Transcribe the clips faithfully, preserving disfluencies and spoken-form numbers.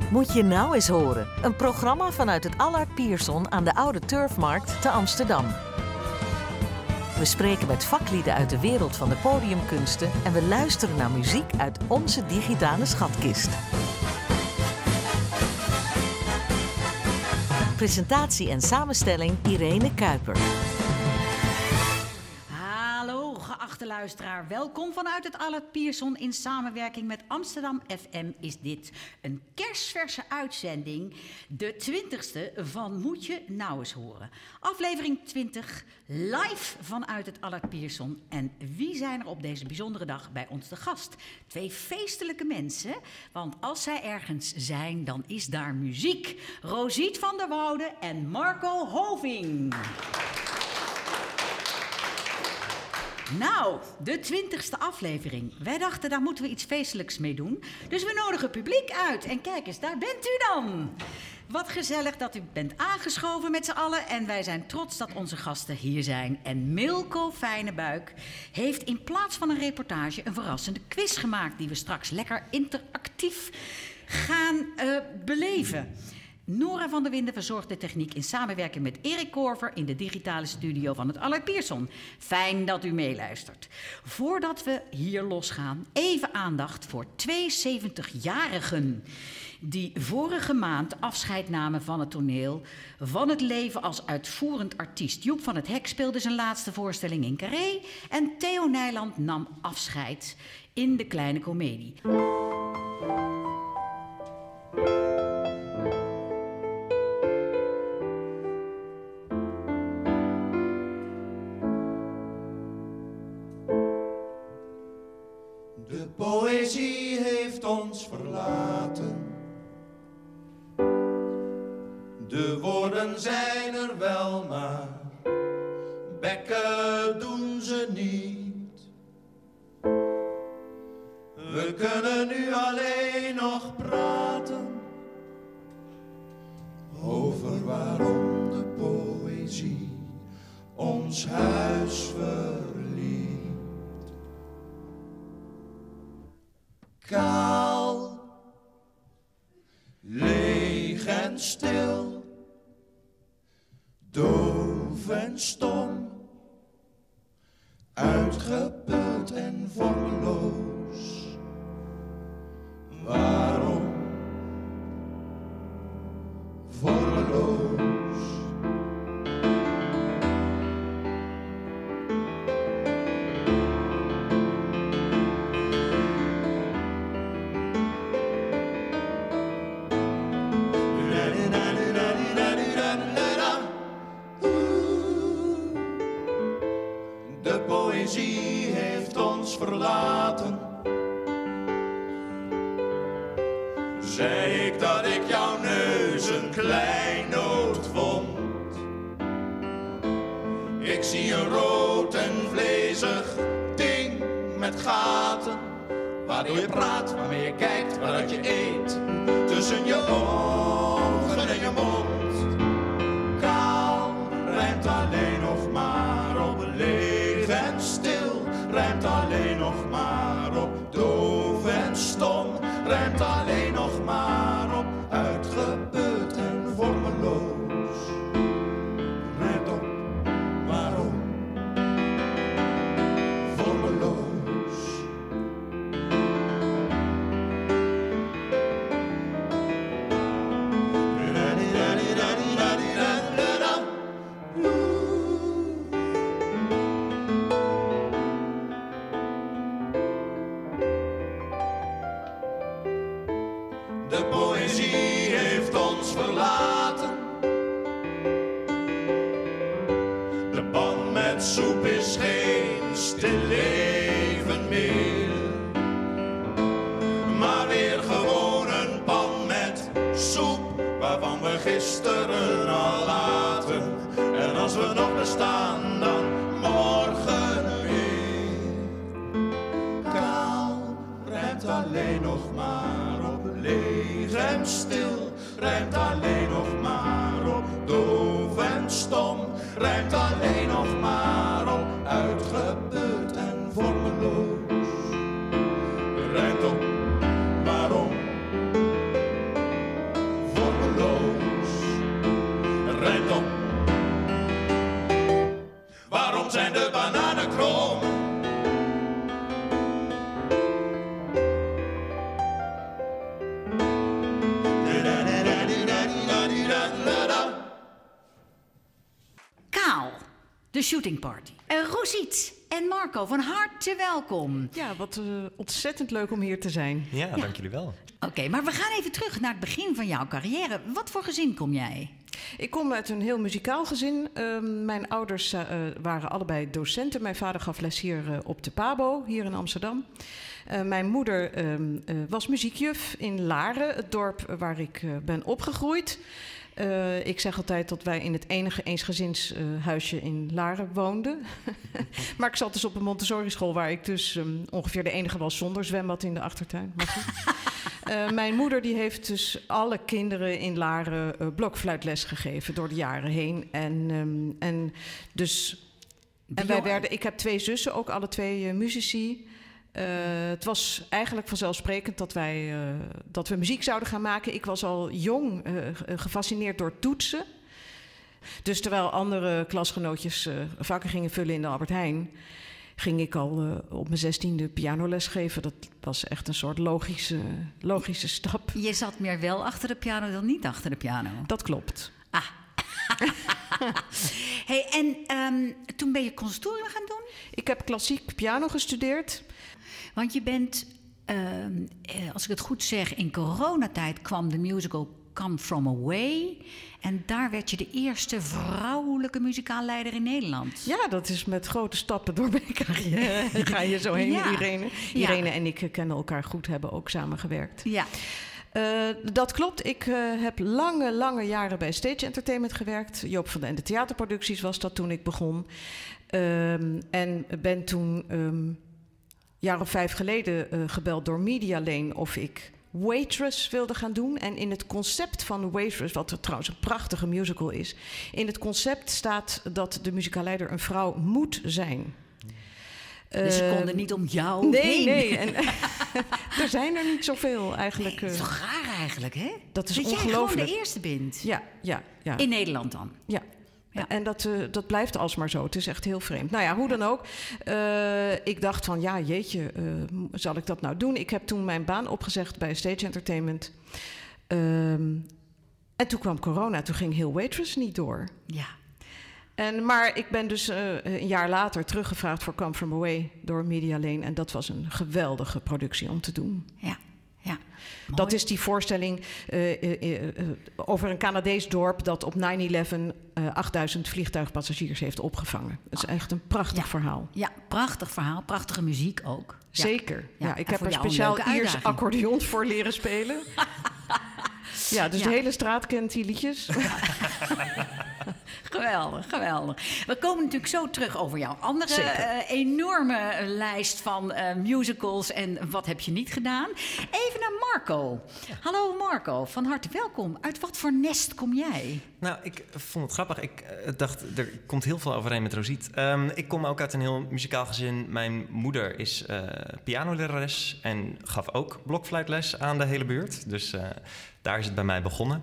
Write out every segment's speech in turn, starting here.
Moet je nou eens horen. Een programma vanuit het Allard Pierson aan de Oude Turfmarkt te Amsterdam. We spreken met vaklieden uit de wereld van de podiumkunsten en we luisteren naar muziek uit onze digitale schatkist. Presentatie en samenstelling Irene Kuiper. Hallo geachte luisteraar, welkom vanuit het Allard Pierson. In samenwerking met Amsterdam F M is dit een kerstverse uitzending. De twintigste van Moet je nou eens horen. Aflevering twintig, live vanuit het Allard Pierson. En wie zijn er op deze bijzondere dag bij ons te gast? Twee feestelijke mensen, want als zij ergens zijn, dan is daar muziek. Rosiet van der Woude en Marco Hoving. Nou, de twintigste aflevering. Wij dachten, daar moeten we iets feestelijks mee doen. Dus we nodigen publiek uit. En kijk eens, daar bent u dan. Wat gezellig dat u bent aangeschoven met z'n allen. En wij zijn trots dat onze gasten hier zijn. En Milko Fijnebuik heeft in plaats van een reportage een verrassende quiz gemaakt, die we straks lekker interactief gaan uh, beleven. Nora van der Winden verzorgt de techniek in samenwerking met Erik Korver in de digitale studio van het Allard Pierson. Fijn dat u meeluistert. Voordat we hier losgaan, even aandacht voor tweeënzeventigjarigen die vorige maand afscheid namen van het toneel, van het leven als uitvoerend artiest. Joep van het Hek speelde zijn laatste voorstelling in Carré en Theo Nijland nam afscheid in De Kleine Comedie. De poëzie heeft ons verlaten. De woorden zijn er wel, maar bekken doen ze niet. We kunnen nu alleen nog praten over waarom de poëzie ons huis verliet. Kaal, leeg en stil, doof en stom, uitgeput en vormeloos. Waarom vormeloos? Verlaten. Zei ik dat ik jouw neus een kleinood vond? Ik zie een rood en vlezig ding met gaten, waardoor je praat, waarmee je kijkt, waaruit je eet, tussen je ogen en je mond. Kaal rijmt alleen nog maar op leeg en stil, rijmt alleen nog maar op doof en stom, rijmt alleen nog maar op uitgeput en vormeloos. Rijmt op waarom vormeloos. De poëzie heeft ons verlaten. De pan met soep is geen stil leven meer, maar weer gewoon een pan met soep waarvan we gisteren al laten. En als we nog bestaan, dan morgen weer. Kaal rijmt alleen nog maar op leeg en stil, rijmt alleen nog maar op doof en stom, rijmt alleen nog maar op uitgeput en vormeloos. Rijmt op waarom de Shooting Party. Uh, Roesiet en Marco, van harte welkom. Ja, wat uh, ontzettend leuk om hier te zijn. Ja, ja. Dank jullie wel. Oké, okay, maar we gaan even terug naar het begin van jouw carrière. Wat voor gezin kom jij? Ik kom uit een heel muzikaal gezin. Uh, mijn ouders uh, waren allebei docenten. Mijn vader gaf les hier uh, op de Pabo, hier in Amsterdam. Uh, mijn moeder uh, uh, was muziekjuf in Laren, het dorp waar ik uh, ben opgegroeid. Uh, ik zeg altijd dat wij in het enige eensgezinshuisje uh, in Laren woonden. Maar ik zat dus op een Montessori-school waar ik dus um, ongeveer de enige was zonder zwembad in de achtertuin. Maar goed. Uh, mijn moeder die heeft dus alle kinderen in Laren uh, blokfluitles gegeven door de jaren heen. En, um, en dus en wij werden, ik heb twee zussen, ook alle twee uh, muzici. Uh, het was eigenlijk vanzelfsprekend dat wij uh, dat we muziek zouden gaan maken. Ik was al jong uh, gefascineerd door toetsen. Dus terwijl andere klasgenootjes uh, vakken gingen vullen in de Albert Heijn, ging ik al uh, op mijn zestiende pianoles geven. Dat was echt een soort logische, logische stap. Je zat meer wel achter de piano dan niet achter de piano. Dat klopt. Ah. Hey, en um, toen ben je conservatorium gaan doen? Ik heb klassiek piano gestudeerd. Want je bent, uh, als ik het goed zeg, in coronatijd kwam de musical Come From Away. En daar werd je de eerste vrouwelijke muzikaalleider in Nederland. Ja, dat is met grote stappen door mijn carrière. Ga je zo heen, ja. Irene. Irene ja. en ik kennen elkaar goed, hebben ook samengewerkt. Ja. Uh, dat klopt. Ik uh, heb lange, lange jaren bij Stage Entertainment gewerkt. Joop van den Ende Theaterproducties was dat toen ik begon. Um, en ben toen een um, jaar of vijf geleden uh, gebeld door Media Lane of ik Waitress wilde gaan doen. En in het concept van Waitress, wat er trouwens een prachtige musical is, in het concept staat dat de muzikaalleider een vrouw moet zijn. Dus ze konden niet om jou nee, heen. Nee, en er zijn er niet zoveel eigenlijk. Nee, dat is toch raar eigenlijk, hè? Dat is dat ongelooflijk. Dat jij gewoon de eerste bent. Ja, ja, ja. In Nederland dan? Ja. Ja. En dat, uh, dat blijft alsmaar zo. Het is echt heel vreemd. Nou ja, hoe dan ook. Uh, ik dacht van, ja, jeetje, uh, zal ik dat nou doen? Ik heb toen mijn baan opgezegd bij Stage Entertainment. Um, en toen kwam corona. Toen ging heel Waitress niet door. Ja. En, maar ik ben dus uh, een jaar later teruggevraagd voor Come From Away door Media Lane. En dat was een geweldige productie om te doen. Ja. Ja, dat is die voorstelling uh, uh, uh, over een Canadees dorp dat op nine eleven uh, achtduizend vliegtuigpassagiers heeft opgevangen. Het is echt een prachtig ja. verhaal. Ja, prachtig verhaal. Prachtige muziek ook. Ja. Zeker. Ja, ja, ik en heb er speciaal Iers accordeon voor leren spelen. Ja, dus ja. de hele straat kent die liedjes. Geweldig, geweldig. We komen natuurlijk zo terug over jouw andere uh, enorme lijst van uh, musicals en wat heb je niet gedaan. Even naar Marco. Ja. Hallo Marco, van harte welkom. Uit wat voor nest kom jij? Nou, ik vond het grappig. Ik uh, dacht, er komt heel veel overeen met Roesiet. Um, ik kom ook uit een heel muzikaal gezin. Mijn moeder is uh, pianolerares en gaf ook blokfluitles aan de hele buurt. Dus uh, daar is het bij mij begonnen.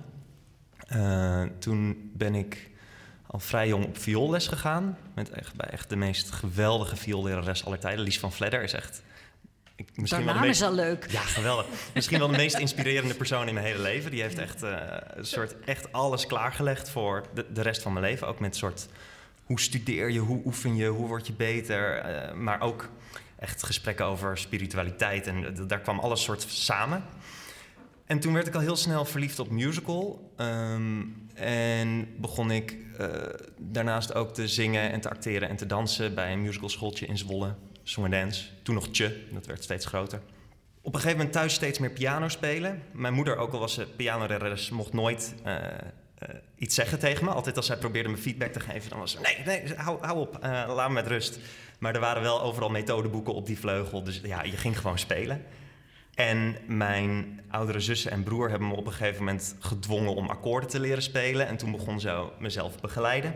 Uh, toen ben ik al vrij jong op vioolles gegaan. Met echt, bij echt de meest geweldige vioollerares aller tijden. Lies van Vledder is echt... Ik, misschien Haar wel de naam meest, is al leuk. Ja, geweldig. Misschien wel de meest inspirerende persoon in mijn hele leven. Die heeft echt, uh, een soort, echt alles klaargelegd voor de, de rest van mijn leven. Ook met soort, hoe studeer je, hoe oefen je, hoe word je beter. Uh, maar ook echt gesprekken over spiritualiteit. En uh, daar kwam alles soort samen. En toen werd ik al heel snel verliefd op musical. Um, en begon ik uh, daarnaast ook te zingen en te acteren en te dansen bij een musicalschooltje in Zwolle. Song and Dance. Toen nog Tje, dat werd steeds groter. Op een gegeven moment thuis steeds meer piano spelen. Mijn moeder, ook al was ze pianolerares, mocht nooit uh, uh, iets zeggen tegen me. Altijd als zij probeerde me feedback te geven, dan was ze... Nee, nee, hou, hou op, uh, laat me met rust. Maar er waren wel overal methodeboeken op die vleugel. Dus ja, je ging gewoon spelen. En mijn oudere zussen en broer hebben me op een gegeven moment gedwongen om akkoorden te leren spelen. En toen begon zo mezelf begeleiden.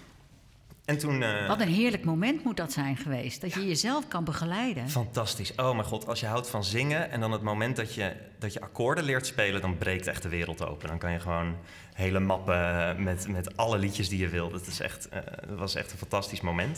En toen, uh, Wat een heerlijk moment moet dat zijn geweest. Dat je ja, jezelf kan begeleiden. Fantastisch. Oh mijn god, als je houdt van zingen en dan het moment dat je, dat je akkoorden leert spelen, dan breekt echt de wereld open. Dan kan je gewoon hele mappen met, met alle liedjes die je wil. Dat, is echt, uh, dat was echt een fantastisch moment.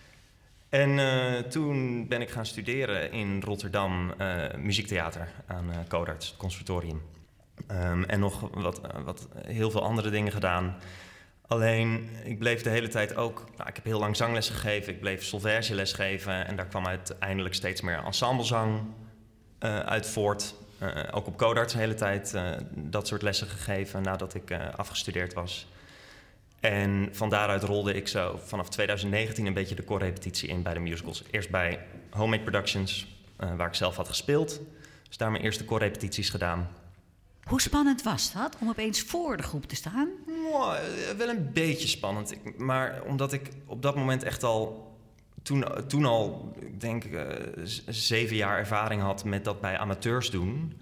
En uh, toen ben ik gaan studeren in Rotterdam uh, muziektheater aan uh, Codarts, het conservatorium. Um, en nog wat, uh, wat heel veel andere dingen gedaan. Alleen, ik bleef de hele tijd ook... Nou, ik heb heel lang zangles gegeven, ik bleef solfègeles geven... en daar kwam uiteindelijk steeds meer ensemblezang uh, uit voort. Uh, ook op Codarts de hele tijd uh, dat soort lessen gegeven nadat ik uh, afgestudeerd was. En van daaruit rolde ik zo vanaf twintig negentien een beetje de koorrepetitie in bij de musicals. Eerst bij Homemade Productions, uh, waar ik zelf had gespeeld. Dus daar mijn eerste koorrepetities gedaan. Hoe spannend was dat om opeens voor de groep te staan? Wow, wel een beetje spannend. Ik, maar omdat ik op dat moment echt al... Toen, toen al, ik denk, uh, z- zeven jaar ervaring had met dat bij amateurs doen...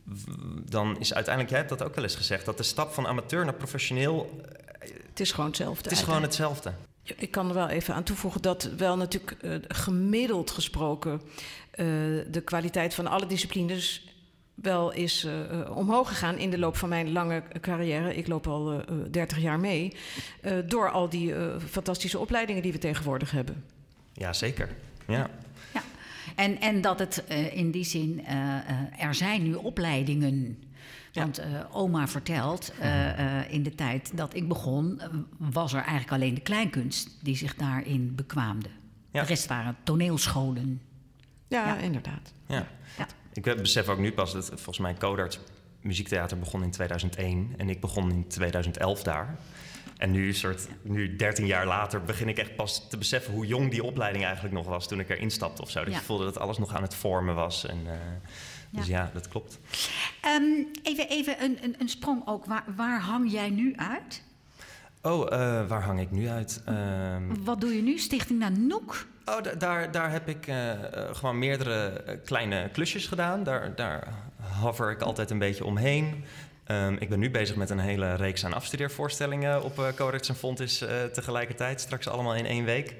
dan is uiteindelijk, jij hebt dat ook wel eens gezegd... dat de stap van amateur naar professioneel... Het is gewoon hetzelfde. Het is gewoon hetzelfde. Ik kan er wel even aan toevoegen dat wel natuurlijk uh, gemiddeld gesproken... Uh, de kwaliteit van alle disciplines wel is uh, omhoog gegaan in de loop van mijn lange carrière. Ik loop al uh, dertig jaar mee. Uh, door al die uh, fantastische opleidingen die we tegenwoordig hebben. Ja, zeker. Ja. Ja. En, en dat het uh, in die zin... Uh, uh, er zijn nu opleidingen... Want uh, oma vertelt, uh, uh, in de tijd dat ik begon... Uh, was er eigenlijk alleen de kleinkunst die zich daarin bekwaamde. Ja. De rest waren toneelscholen. Ja, ja. inderdaad. Ja. Ja. Ik besef ook nu pas dat volgens mij Codarts muziektheater begon in tweeduizend één... en ik begon in tweeduizend elf daar. En nu, soort, nu, dertien jaar later, begin ik echt pas te beseffen... hoe jong die opleiding eigenlijk nog was toen ik erin stapte of zo. Dat ja. je voelde dat alles nog aan het vormen was en... Uh, Dus ja, ja dat klopt. Um, even even een, een, een sprong ook. Waar, waar hang jij nu uit? Oh, uh, waar hang ik nu uit? Um... Wat doe je nu? Stichting Nanook? Oh, d- daar, daar heb ik uh, uh, gewoon meerdere uh, kleine klusjes gedaan. Daar, daar hover ik altijd een beetje omheen. Um, ik ben nu bezig met een hele reeks aan afstudeervoorstellingen... op uh, Codarts en Fontys uh, tegelijkertijd. Straks allemaal in één week.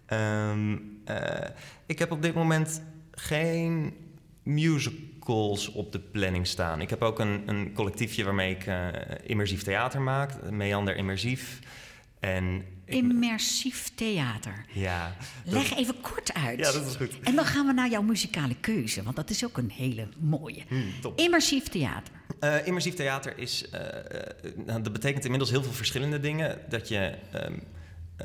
Um, uh, ik heb op dit moment geen... musicals op de planning staan. Ik heb ook een, een collectiefje waarmee ik uh, immersief theater maak. Meander Immersief. En ik... Immersief theater. Ja. Leg dat... even kort uit. Ja, dat is goed. En dan gaan we naar jouw muzikale keuze. Want dat is ook een hele mooie. Hmm, top. Immersief theater. Uh, immersief theater is... Uh, uh, dat betekent inmiddels heel veel verschillende dingen. Dat je... Um, uh,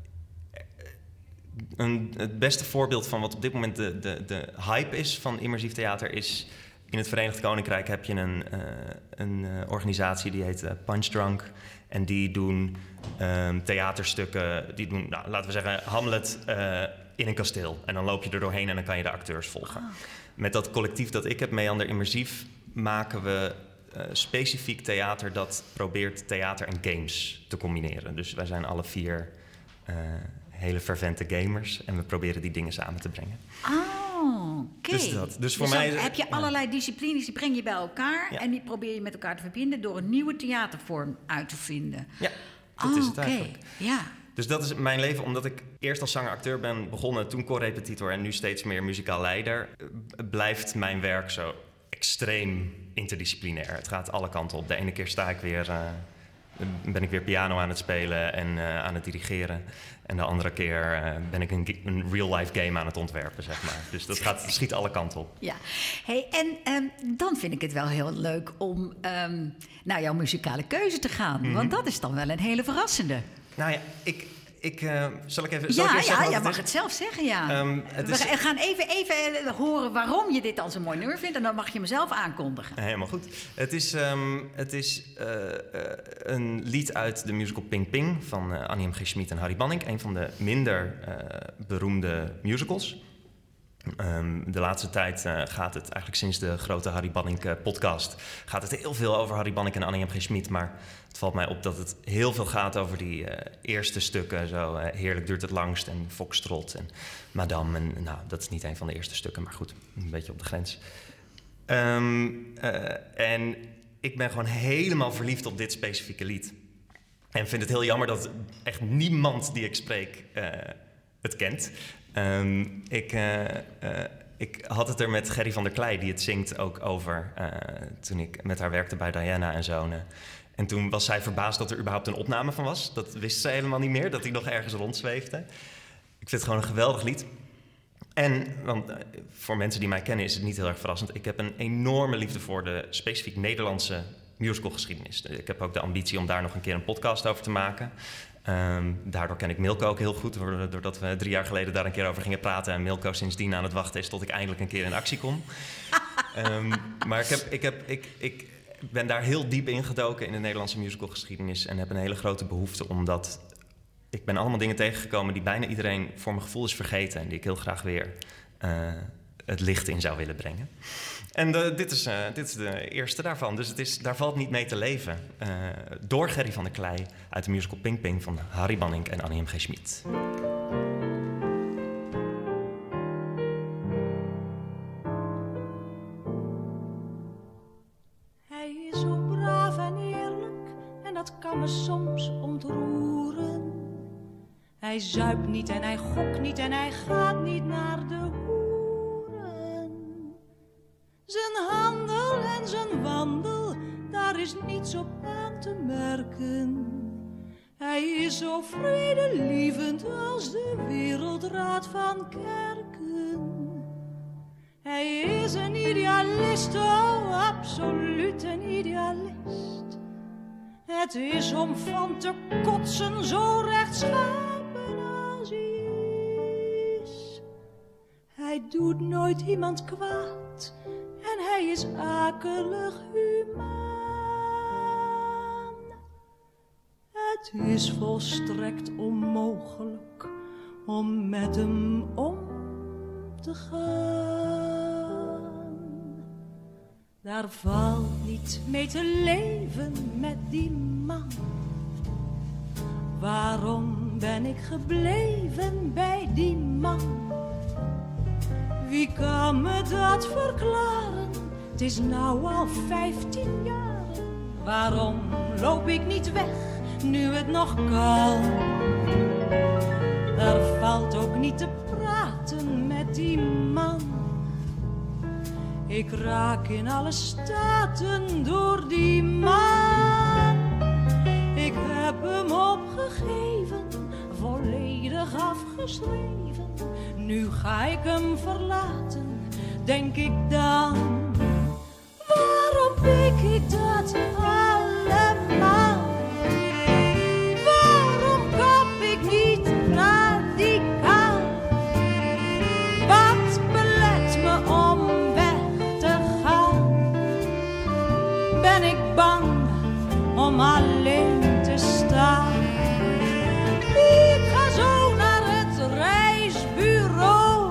Een, het beste voorbeeld van wat op dit moment de, de, de hype is van immersief theater is... in het Verenigd Koninkrijk heb je een, uh, een uh, organisatie die heet uh, Punchdrunk. En die doen um, theaterstukken, die doen, nou, laten we zeggen, Hamlet uh, in een kasteel. En dan loop je er doorheen en dan kan je de acteurs volgen. Oh. Met dat collectief dat ik heb, Meander Immersief, maken we uh, specifiek theater dat probeert theater en games te combineren. Dus wij zijn alle vier... Uh, hele fervente gamers. En we proberen die dingen samen te brengen. Oh, oké. Okay. Dus dat. Dus voor dus mij... heb je allerlei disciplines, die breng je bij elkaar... Ja. en die probeer je met elkaar te verbinden... door een nieuwe theatervorm uit te vinden. Ja, dat oh, is het okay. eigenlijk. Ja. Dus dat is mijn leven, omdat ik eerst als zanger-acteur ben begonnen... toen koorrepetitor en nu steeds meer muzikaal leider... blijft mijn werk zo extreem interdisciplinair. Het gaat alle kanten op. De ene keer sta ik weer... Uh, ben ik weer piano aan het spelen en uh, aan het dirigeren. En de andere keer uh, ben ik een, een real-life game aan het ontwerpen, zeg maar. Dus dat gaat, schiet alle kanten op. Ja, hey, en um, dan vind ik het wel heel leuk om um, naar jouw muzikale keuze te gaan. Mm-hmm. Want dat is dan wel een hele verrassende. Nou ja, ik... Ik, uh, zal ik even... Zal ja, ik eerst ja, zeggen jij het mag is? het zelf zeggen, ja. Um, het is... We gaan even, even horen waarom je dit als een mooi nummer vindt... en dan mag je mezelf aankondigen. Helemaal goed. Het is, um, het is uh, uh, een lied uit de musical Ping Ping... van uh, Annie M G. Schmid en Harry Banning. Een van de minder uh, beroemde musicals. Um, de laatste tijd uh, gaat het, eigenlijk sinds de grote Harry Banning uh, podcast... gaat het heel veel over Harry Banning en Annie M G. Schmid... maar het valt mij op dat het heel veel gaat over die uh, eerste stukken. Zo uh, Heerlijk duurt het langst en Foxtrot en Madame. En, nou, dat is niet een van de eerste stukken, maar goed, een beetje op de grens. Um, uh, en ik ben gewoon helemaal verliefd op dit specifieke lied. En vind het heel jammer dat echt niemand die ik spreek uh, het kent... Um, ik, uh, uh, ik had het er met Gerry van der Klei, die het zingt, ook over... Uh, toen ik met haar werkte bij Diana en Zonen. En toen was zij verbaasd dat er überhaupt een opname van was. Dat wist ze helemaal niet meer, dat hij nog ergens rondzweefde. Ik vind het gewoon een geweldig lied. En, want uh, voor mensen die mij kennen is het niet heel erg verrassend... ik heb een enorme liefde voor de specifiek Nederlandse musicalgeschiedenis. Ik heb ook de ambitie om daar nog een keer een podcast over te maken. Um, daardoor ken ik Milko ook heel goed, doordat we drie jaar geleden daar een keer over gingen praten en Milko sindsdien aan het wachten is tot ik eindelijk een keer in actie kom. um, maar ik, heb, ik, heb, ik, ik ben daar heel diep ingedoken in de Nederlandse musicalgeschiedenis en heb een hele grote behoefte omdat ik ben allemaal dingen tegengekomen die bijna iedereen voor mijn gevoel is vergeten en die ik heel graag weer uh, het licht in zou willen brengen. En de, dit, is, uh, dit is de eerste daarvan. Dus het is, daar valt niet mee te leven. Uh, door Gerry van der Klei uit de musical Ping Ping van Harry Banning en Annie M G. Schmid. Hij is zo braaf en eerlijk en dat kan me soms ontroeren. Hij zuipt niet en hij gokt niet en hij gaat niet naar de hoeren. Zijn handel en zijn wandel, daar is niets op aan te merken. Hij is zo vredelievend als de Wereldraad van Kerken. Hij is een idealist, oh absoluut een idealist. Het is om van te kotsen, zo rechtschapen als hij is. Hij doet nooit iemand kwaad en hij is akelig humaan. Het is volstrekt onmogelijk om met hem om te gaan. Daar valt niet mee te leven met die man. Waarom ben ik gebleven bij die man? Wie kan me dat verklaren? Het is nou al vijftien jaar. Waarom loop ik niet weg, nu het nog kan? Er valt ook niet te praten met die man. Ik raak in alle staten door die man. Ik heb hem opgegeven, volledig afgeschreven. Nu ga ik hem verlaten, denk ik dan. Waarom pik ik dat allemaal? Waarom kap ik niet radicaal? Wat belet me om weg te gaan? Ben ik bang om alleen te staan? Ik ga zo naar het reisbureau,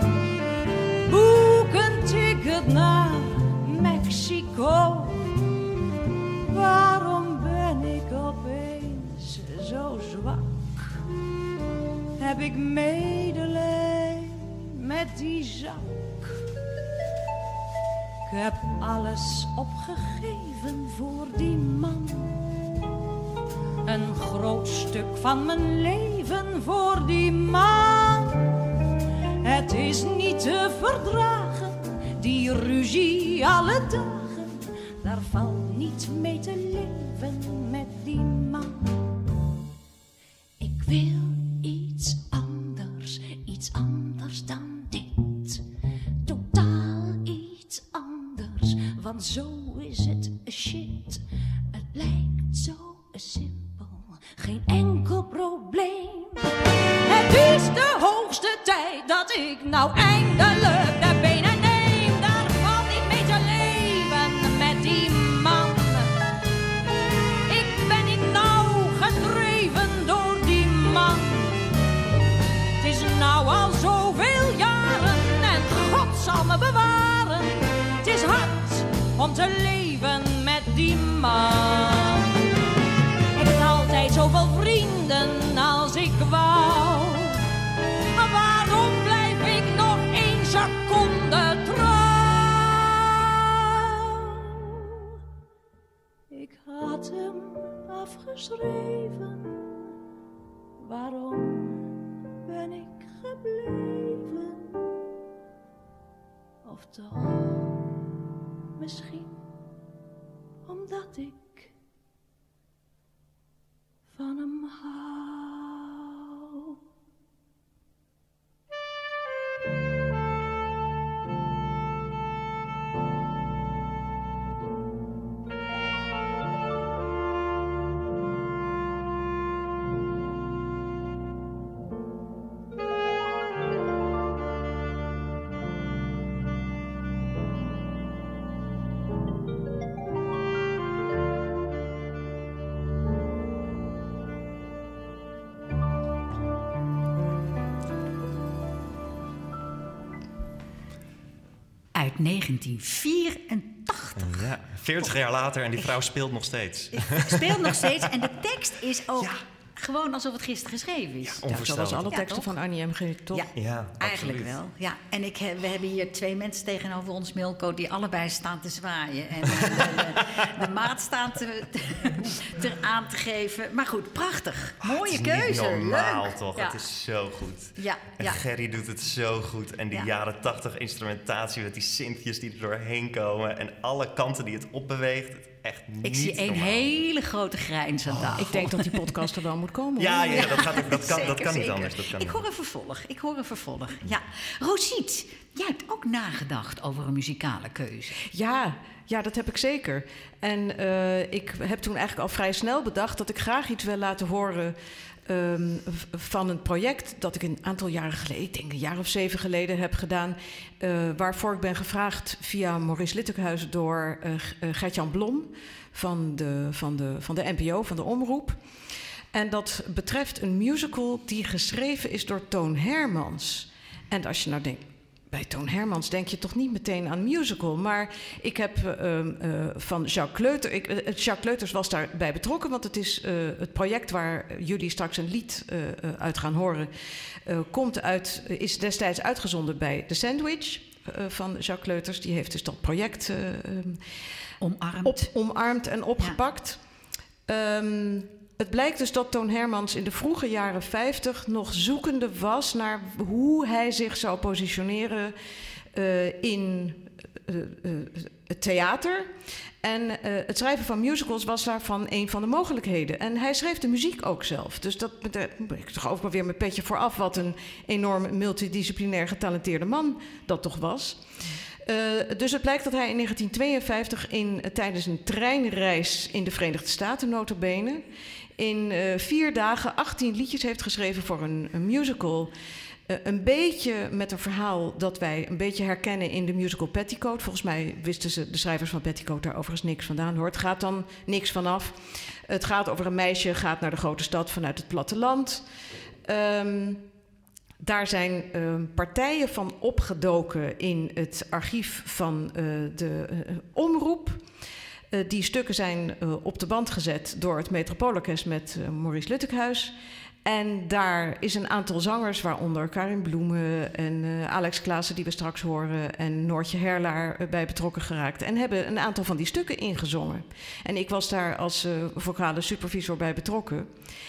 boek een ticket naar Mexico. Waarom ben ik opeens zo zwak? Heb ik medelijden met die zak? Ik heb alles opgegeven voor die man. Een groot stuk van mijn leven voor die man. Het is niet te verdragen, die ruzie alle dagen. Daar valt niet mee te leven met die man. Ik wil iets anders, iets anders dan dit. Totaal iets anders, want zo is het shit. Het lijkt zo simpel, geen enkel probleem. Het is de hoogste tijd dat ik nou eindelijk de benen neem. Daar valt niet mee te leven met die man. Ik ben niet nauw gedreven door die man. Het is nou al zoveel jaren en God zal me bewaren. Het is hard om te leven met die man. Ik had altijd zoveel vrienden als ik wou. Waarom blijf ik nog één seconde trouw? Ik had hem afgeschreven. Waarom ben ik gebleven? Of toch misschien omdat ik van hem hou. uit negentien vierentachtig. Ja, veertig jaar later en die vrouw speelt nog steeds. Speelt nog steeds en de tekst is ook Ja. gewoon alsof het gisteren geschreven is. Ja, Ja, zoals alle Ja, teksten toch? van Annie M G, toch? Ja, Ja, eigenlijk absoluut. wel. Ja. En ik, heb- we hebben hier twee mensen tegenover ons, Milko, die allebei staan te zwaaien. En de, de, de maat staan te, te aan te geven. Maar goed, prachtig. Mooie Het is keuze. niet normaal, Leuk. toch? Ja. Het is zo goed. Ja, En ja. Gerry doet het zo goed. En die Ja. jaren tachtig instrumentatie met die synthjes die er doorheen komen. En alle kanten die het opbeweegt. Het echt niet Ik zie een normaal. hele grote grijns aan tafel. Ik denk dat die podcast er wel moet komen. Ja, hoor. ja, dat, gaat, ook- dat kan, dat Zeker, kan niet zeker. anders. Dat kan ik niet hoor een vervolg. Ik hoor een vervolg. Ja. Rosiet, jij hebt ook nagedacht over een muzikale keuze. Ja, ja, dat heb ik zeker. En eh, ik heb toen eigenlijk al vrij snel bedacht dat ik graag iets wil laten horen ehm, v- van een project dat ik een aantal jaren geleden, ik denk een jaar of zeven geleden, heb gedaan. eh, waarvoor ik ben gevraagd via Maurice Littekhuis door eh, G- eh, Gert-Jan Blom van de, van, de, van de N P O, van de Omroep. En dat betreft een musical die geschreven is door Toon Hermans. En als je nou denkt, bij Toon Hermans denk je toch niet meteen aan musical. Maar ik heb uh, uh, van Jacques Kleuter... Ik, uh, Jacques Kleuters was daarbij betrokken, want het is uh, het project waar jullie straks een lied uh, uh, uit gaan horen. Uh, komt uit, uh, is destijds uitgezonden bij The Sandwich uh, van Jacques Kleuters. Die heeft dus dat project uh, um, Omarmd. op, omarmd en opgepakt. Ja. Um, Het blijkt dus dat Toon Hermans in de vroege jaren vijftig nog zoekende was naar hoe hij zich zou positioneren uh, in uh, uh, het theater. En uh, het schrijven van musicals was daarvan een van de mogelijkheden. En hij schreef de muziek ook zelf. Dus dat moet ik toch ook maar weer mijn petje voor af, wat een enorm multidisciplinair getalenteerde man dat toch was. Uh, dus het blijkt dat hij in negentien tweeënvijftig in, uh, tijdens een treinreis in de Verenigde Staten, nota bene, in uh, vier dagen achttien liedjes heeft geschreven voor een, een musical. Uh, een beetje met een verhaal dat wij een beetje herkennen in de musical Petticoat. Volgens mij wisten ze, de schrijvers van Petticoat, daar overigens niks vandaan hoor. Het gaat dan niks vanaf. Het gaat over een meisje, gaat naar de grote stad vanuit het platteland. Um, Daar zijn uh, partijen van opgedoken in het archief van uh, de uh, Omroep. Uh, die stukken zijn uh, op de band gezet door het Metropoolorkest met uh, Maurice Littekhuis. En daar is een aantal zangers, waaronder Karin Bloemen en uh, Alex Klaassen, die we straks horen, en Noortje Herlaar uh, bij betrokken geraakt. En hebben een aantal van die stukken ingezongen. En ik was daar als uh, vocale supervisor bij betrokken.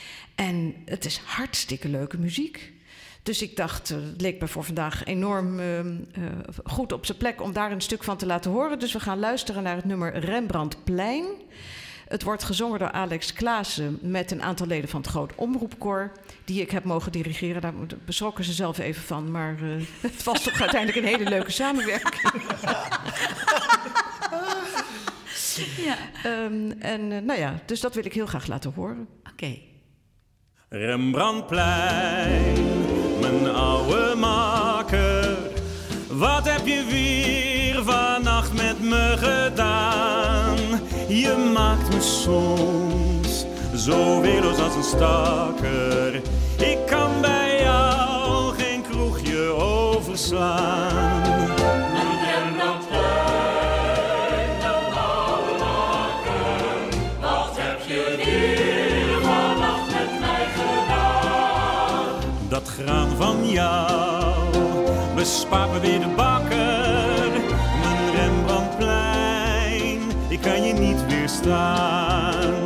En het is hartstikke leuke muziek. Dus ik dacht, uh, het leek me voor vandaag enorm uh, uh, goed op zijn plek om daar een stuk van te laten horen. Dus we gaan luisteren naar het nummer Rembrandtplein. Het wordt gezongen door Alex Klaassen met een aantal leden van het Groot Omroepkoor, die ik heb mogen dirigeren. Daar beschrokken ze zelf even van, maar uh, het was toch uiteindelijk een hele leuke samenwerking. Ja. Um, en uh, nou ja, dus dat wil ik heel graag laten horen. Oké. Okay. Rembrandtplein, mijn oude makker. Wat heb je weer vannacht met me gedaan? Je maakt me soms zo weerloos als een stakker. Ik kan bij jou geen kroegje overslaan. Een Rembrandtplein, een oude makker. Wat heb je weer vannacht met mij gedaan? Dat graan van jou bespaart me weer de bakker. Mijn Rembrandtplein, ik kan je niet weerstaan.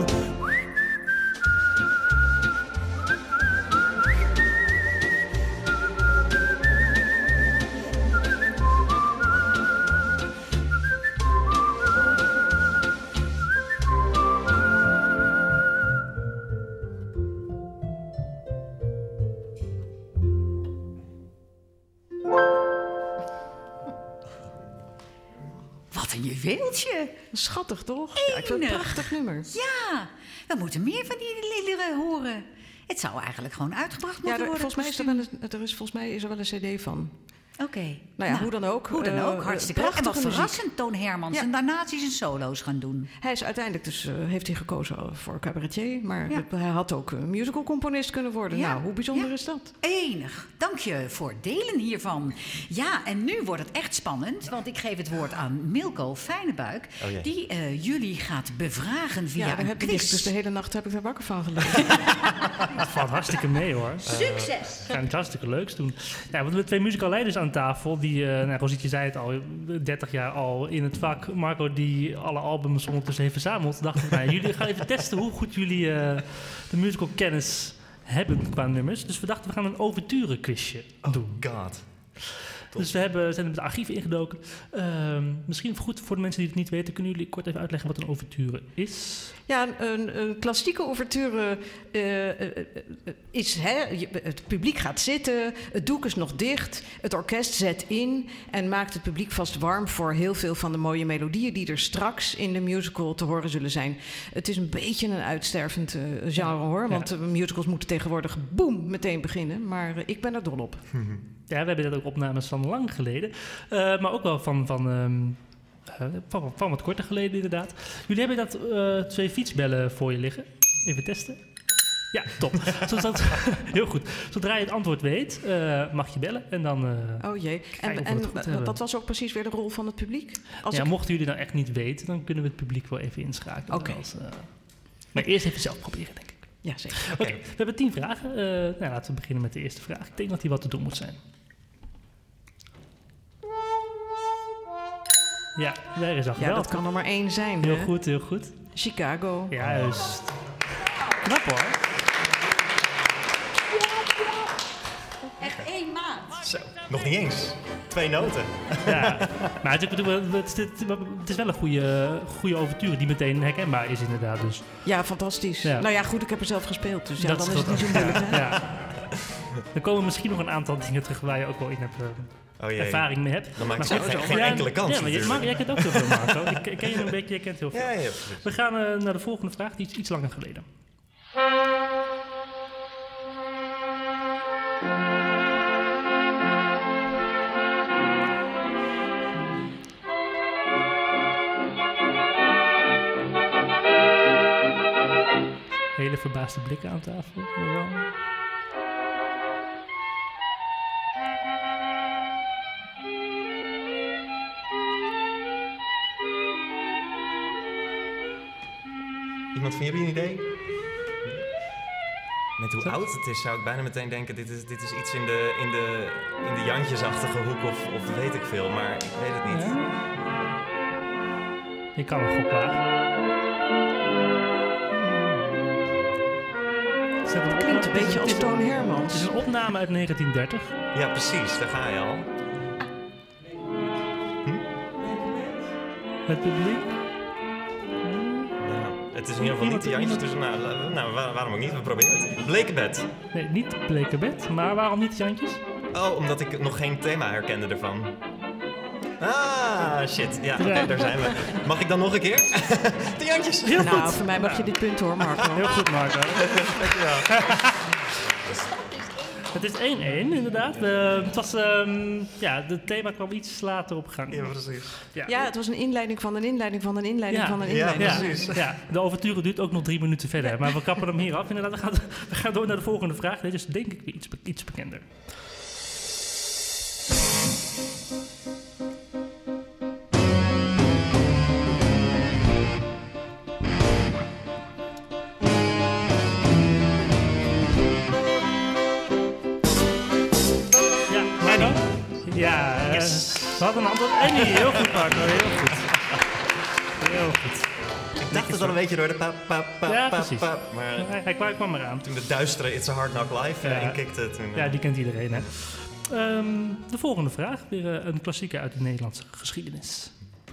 Wat een juweeltje. Schattig, toch? Ja, ik vind het een Enig. prachtig nummer. Ja, we moeten meer van die liederen horen. Het zou eigenlijk gewoon uitgebracht Ja, moeten er, worden. volgens mij is er, wel een, er is volgens mij is er wel een cd van. Oké. Okay. Nou ja, hoe dan ook. Hoe dan ook, uh, hartstikke leuk. En wat muziek. verrassend, Toon Hermans. Ja. En daarna is hij zijn solo's gaan doen. Hij is uiteindelijk dus, uh, heeft hij gekozen voor cabaretier. Maar ja. hij had ook een musicalcomponist kunnen worden. Ja. Nou, hoe bijzonder ja. is dat? Enig. Dank je voor het delen hiervan. Ja, en nu wordt het echt spannend. Want ik geef het woord aan Milko Fijnebuik. Oh, yeah. Die uh, jullie gaat bevragen via ja, een heb quiz. Ik, dus de hele nacht heb ik daar wakker van gelegen. Het valt hartstikke mee, hoor. Succes! Uh, we gaan iets hartstikke leuks doen. Ja, we hebben twee muzikaleiders aan tafel. Die, uh, nou, Rosietje zei het al, dertig jaar al in het vak. Marco, die alle albums ondertussen heeft verzameld. Dachten we, nou, jullie gaan even testen hoe goed jullie uh, de musical kennis hebben qua nummers. Dus we dachten, we gaan een overture quizje doen. Oh god. Dus we hebben, zijn in de archieven ingedoken. Uh, misschien goed voor de mensen die het niet weten, kunnen jullie kort even uitleggen wat een overture is? Ja, een, een klassieke ouverture uh, uh, is... Hè, het publiek gaat zitten, het doek is nog dicht... het orkest zet in en maakt het publiek vast warm... voor heel veel van de mooie melodieën... die er straks in de musical te horen zullen zijn. Het is een beetje een uitstervend uh, genre, hoor. Want ja. musicals moeten tegenwoordig boem meteen beginnen. Maar uh, ik ben er dol op. Ja, we hebben dat ook opnames van lang geleden. Uh, maar ook wel van... van um Uh, van, van wat korter geleden inderdaad. Jullie hebben dat uh, twee fietsbellen voor je liggen. Even testen. Ja, top. Zodat, heel goed. Zodra je het antwoord weet, uh, mag je bellen. En dan uh, oh jee. En, en wat was ook precies weer de rol van het publiek? Als ja, ik... mochten jullie nou echt niet weten, dan kunnen we het publiek wel even inschakelen. Oké. Okay. Uh, maar eerst even zelf proberen, denk ik. Ja, zeker. Oké, okay. We hebben tien vragen. Uh, nou, laten we beginnen met de eerste vraag. Ik denk dat die wat te doen moet zijn. Ja, daar is al Ja, dat kan er maar één zijn. Heel hè? goed, heel goed. Chicago. Juist. Knap hoor. Echt één maand. Zo, nog niet eens. Twee noten. Ja, maar het, het, is, het is wel een goede, goede overture die meteen herkenbaar is inderdaad. Dus. Ja, fantastisch. Ja. Nou ja, goed, ik heb er zelf gespeeld, dus ja, dat dan is, is het niet zo moeilijk. Hè? Ja. Er komen misschien nog een aantal dingen terug waar je ook wel in hebt... Uh, Oh ervaring mee hebt. Dan maak je geen, geen ja, enkele kans. Ja, maar je, maar jij kent ook heel veel, Marco. Ik, ik ken je een beetje, je kent heel veel. Ja, ja, we gaan uh, naar de volgende vraag, die is iets langer geleden. Hele verbaasde blikken aan tafel. Wel. Iemand van jullie een idee? Met hoe oud het is zou ik bijna meteen denken... dit is, dit is iets in de, in de, in de Jantjesachtige hoek of, of weet ik veel. Maar ik weet het niet. Ja? Je kan een gok wagen. Het klinkt een beetje als Toon Hermans. Het is een opname uit negentien dertig. Ja, precies. Daar ga je al. Hm? Het publiek? Het is in ieder geval niet de Jantjes, dus nou, nou, waarom ook niet? We proberen het. Blekenbed. Nee, niet Blekenbed, maar waarom niet Jantjes? Oh, omdat ik nog geen thema herkende ervan. Ah, shit. Ja, oké, okay, daar zijn we. Mag ik dan nog een keer? De Jantjes. Heel nou, goed. voor mij mag je dit punt hoor, Marco. Heel goed, Marco. Dankjewel. Het is één-één, inderdaad. Uh, het was, um, ja, het thema kwam iets later op gang. Ja, precies. Ja, ja het was een inleiding van een inleiding van een inleiding ja. van een inleiding. Ja, precies. Ja, de overture duurt ook nog drie minuten verder. Maar we kappen hem hier af. Inderdaad, we gaan, we gaan door naar de volgende vraag. Dit is denk ik weer iets, iets bekender. Ja, yes. uh, we hadden een antwoord. En heel goed, Marco. Heel goed. Heel goed. Ik dacht het al een beetje door de pa, pa, pa, ja, pa, precies. pa, maar hij, hij, hij kwam eraan. Toen de duistere It's a Hard Knock Live ja. inkikte. Toen, ja, die kent iedereen, hè. Um, de volgende vraag. Weer uh, een klassieker uit de Nederlandse geschiedenis.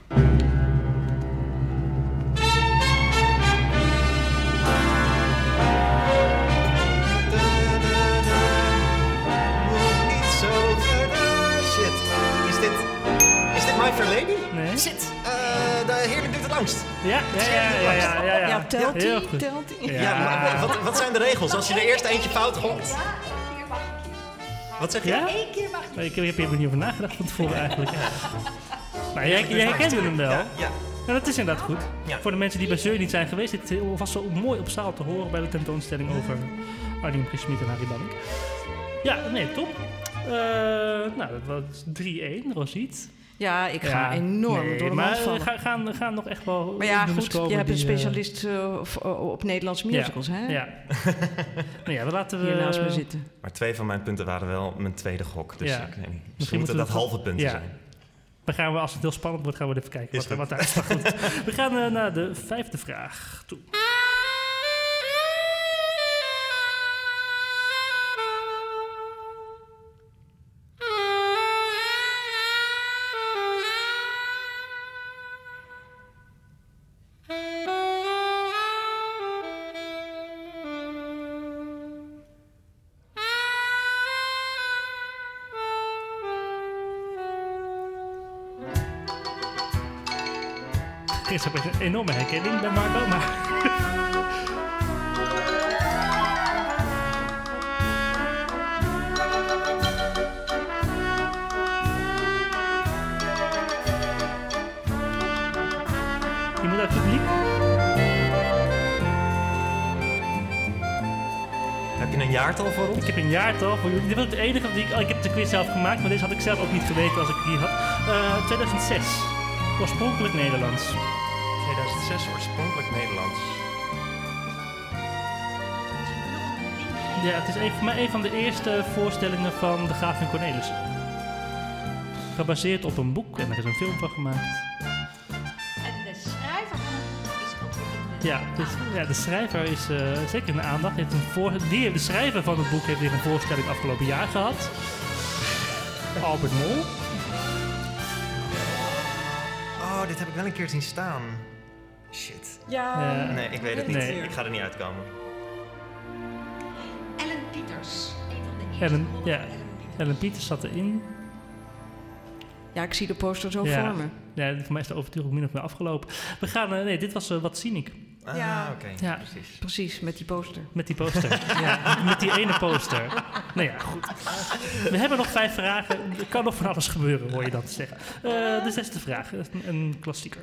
My Fair Lady? Nee. Shit, uh, de heerlijk duurt het langst. Ja, ja, ja, ja, ja, ja, ja. ja telt ja, die, telt die. Ja, ja maar wat, wat zijn de regels? Als je er eerst eentje fout gokt? Wat zeg je? Ja? Eén keer mag je. Maar Ik heb ik heb er niet over nagedacht van tevoren eigenlijk. Nou, jij, jij herkende hem wel. Ja, ja. Ja, dat is inderdaad goed. Ja. Voor de mensen die bij Zeu niet zijn geweest, dit was zo mooi op zaal te horen bij de tentoonstelling over Arnie M. G. Schmid en Harry Banning. Ja, nee, top. Uh, nou, dat was drie-één, Rosiet. Ja, ik ga Ja, enorm nee, door de maar mand vallen. ga, gaan, gaan nog echt wel. Maar ja, nummers goed, komen je hebt een die, uh, specialist uh, op, op Nederlandse musicals, ja, hè? Ja. Nou ja, we laten we. Hier naast me zitten. Maar twee van mijn punten waren wel mijn tweede gok. Dus Ja. ik weet niet. Misschien, Misschien moeten dat moeten we- halve punten ja. zijn. Dan gaan we, als het heel spannend wordt, gaan we even kijken Is wat, goed. wat eruit staat. Goed. We gaan uh, naar de vijfde vraag toe. Er is ook een enorme herkenning bij Marco, maar... Je moet uit het publiek. Heb je een jaartal voor ons? Ik heb een jaartal voor jullie. Dit was het enige die ik... oh, ik heb de quiz zelf gemaakt, maar deze had ik zelf ook niet geweten als ik het hier had. Uh, tweeduizend zes. Oorspronkelijk Nederlands. tweeduizend zes, oorspronkelijk Nederlands. Ja, het is een, voor mij een van de eerste voorstellingen van De Graaf en Cornelissen. Gebaseerd op een boek en er is een film van gemaakt. En de schrijver van het boek is ook weer in de Ja, dus, ja de schrijver is uh, zeker in de aandacht. Heeft een voor, die, de schrijver van het boek heeft weer een voorstelling afgelopen jaar gehad. Albert Mol. Oh, dit heb ik wel een keer zien staan. Shit. Ja, Uh, Nee, ik weet het niet. Nee. Ik ga er niet uitkomen. Ellen Pieters. Een van de eerste Ellen, rollen ja. van Ellen Pieters. Ellen Pieters zat erin. ja, ik zie de poster zo Ja. voor me. Ja, voor mij is de overtuiging ook min of meer afgelopen. We gaan, uh, nee, dit was uh, Wat Cynic. Ah, Ja. oké. Ja. Precies. Precies, met die poster. Met die poster. Ja, met die ene poster. Nou ja, goed. We hebben nog vijf vragen. Er kan nog van alles gebeuren, hoor je dat zeggen. Uh, de zesde vraag. Een, een klassieker.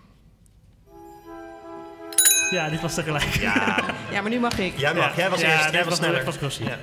Ja, dit was tegelijk. Ja, Ja, maar nu mag ik. jij mag. Jij was ja, eerst. nee, Jij was was sneller. was Rossi. Ja.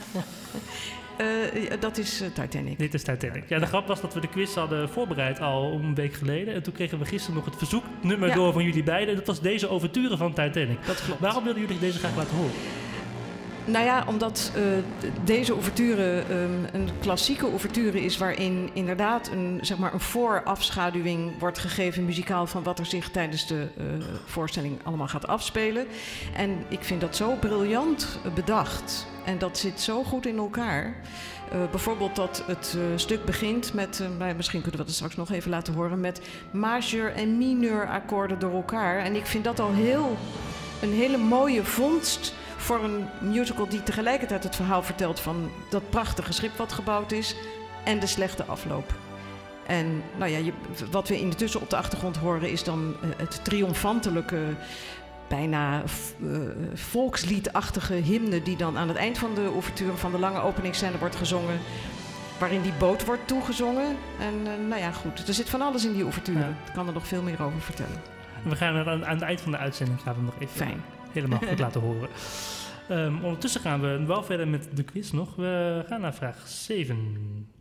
Uh, dat is uh, Titanic. Dit is Titanic. Ja, de grap was dat we de quiz hadden voorbereid al een week geleden. En toen kregen we gisteren nog het verzoeknummer Ja. door van jullie beiden. Dat was deze overture van Titanic. Dat klopt. Waarom wilden jullie deze graag laten horen? Nou ja, omdat uh, d- deze ouverture um, een klassieke ouverture is waarin inderdaad een, zeg maar een voorafschaduwing wordt gegeven muzikaal van wat er zich tijdens de uh, voorstelling allemaal gaat afspelen. En ik vind dat zo briljant uh, bedacht en dat zit zo goed in elkaar. Uh, bijvoorbeeld dat het uh, stuk begint met, uh, nou, misschien kunnen we dat straks nog even laten horen, met majeur en mineur akkoorden door elkaar. En ik vind dat al heel, een hele mooie vondst voor een musical die tegelijkertijd het verhaal vertelt van dat prachtige schip wat gebouwd is en de slechte afloop. En nou ja, je, wat we intussen op de achtergrond horen is dan uh, het triomfantelijke, bijna uh, volksliedachtige hymne die dan aan het eind van de ouverture van de lange openingsscène wordt gezongen, waarin die boot wordt toegezongen. En uh, nou ja, goed, er zit van alles in die ouverture. Ja. Ik kan er nog veel meer over vertellen. We gaan er aan, aan het eind van de uitzending gaan we hem nog even Fijn. helemaal goed laten horen. Um, ondertussen gaan we wel verder met de quiz nog. We gaan naar vraag zeven.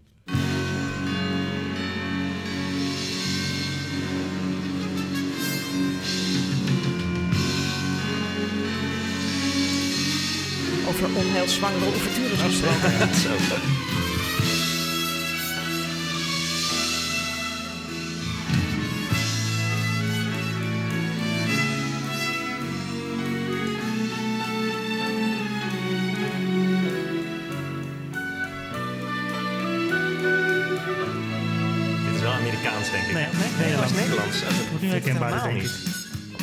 Over onheilswangere ouvertures gesproken. Zo. Dit is wel Amerikaans, denk ik. Nee, nee, Nee, dat was Nederlands. Nederlands. Oh, dat Wordt nu vind ik herkenbaar, helemaal denk ik. niet.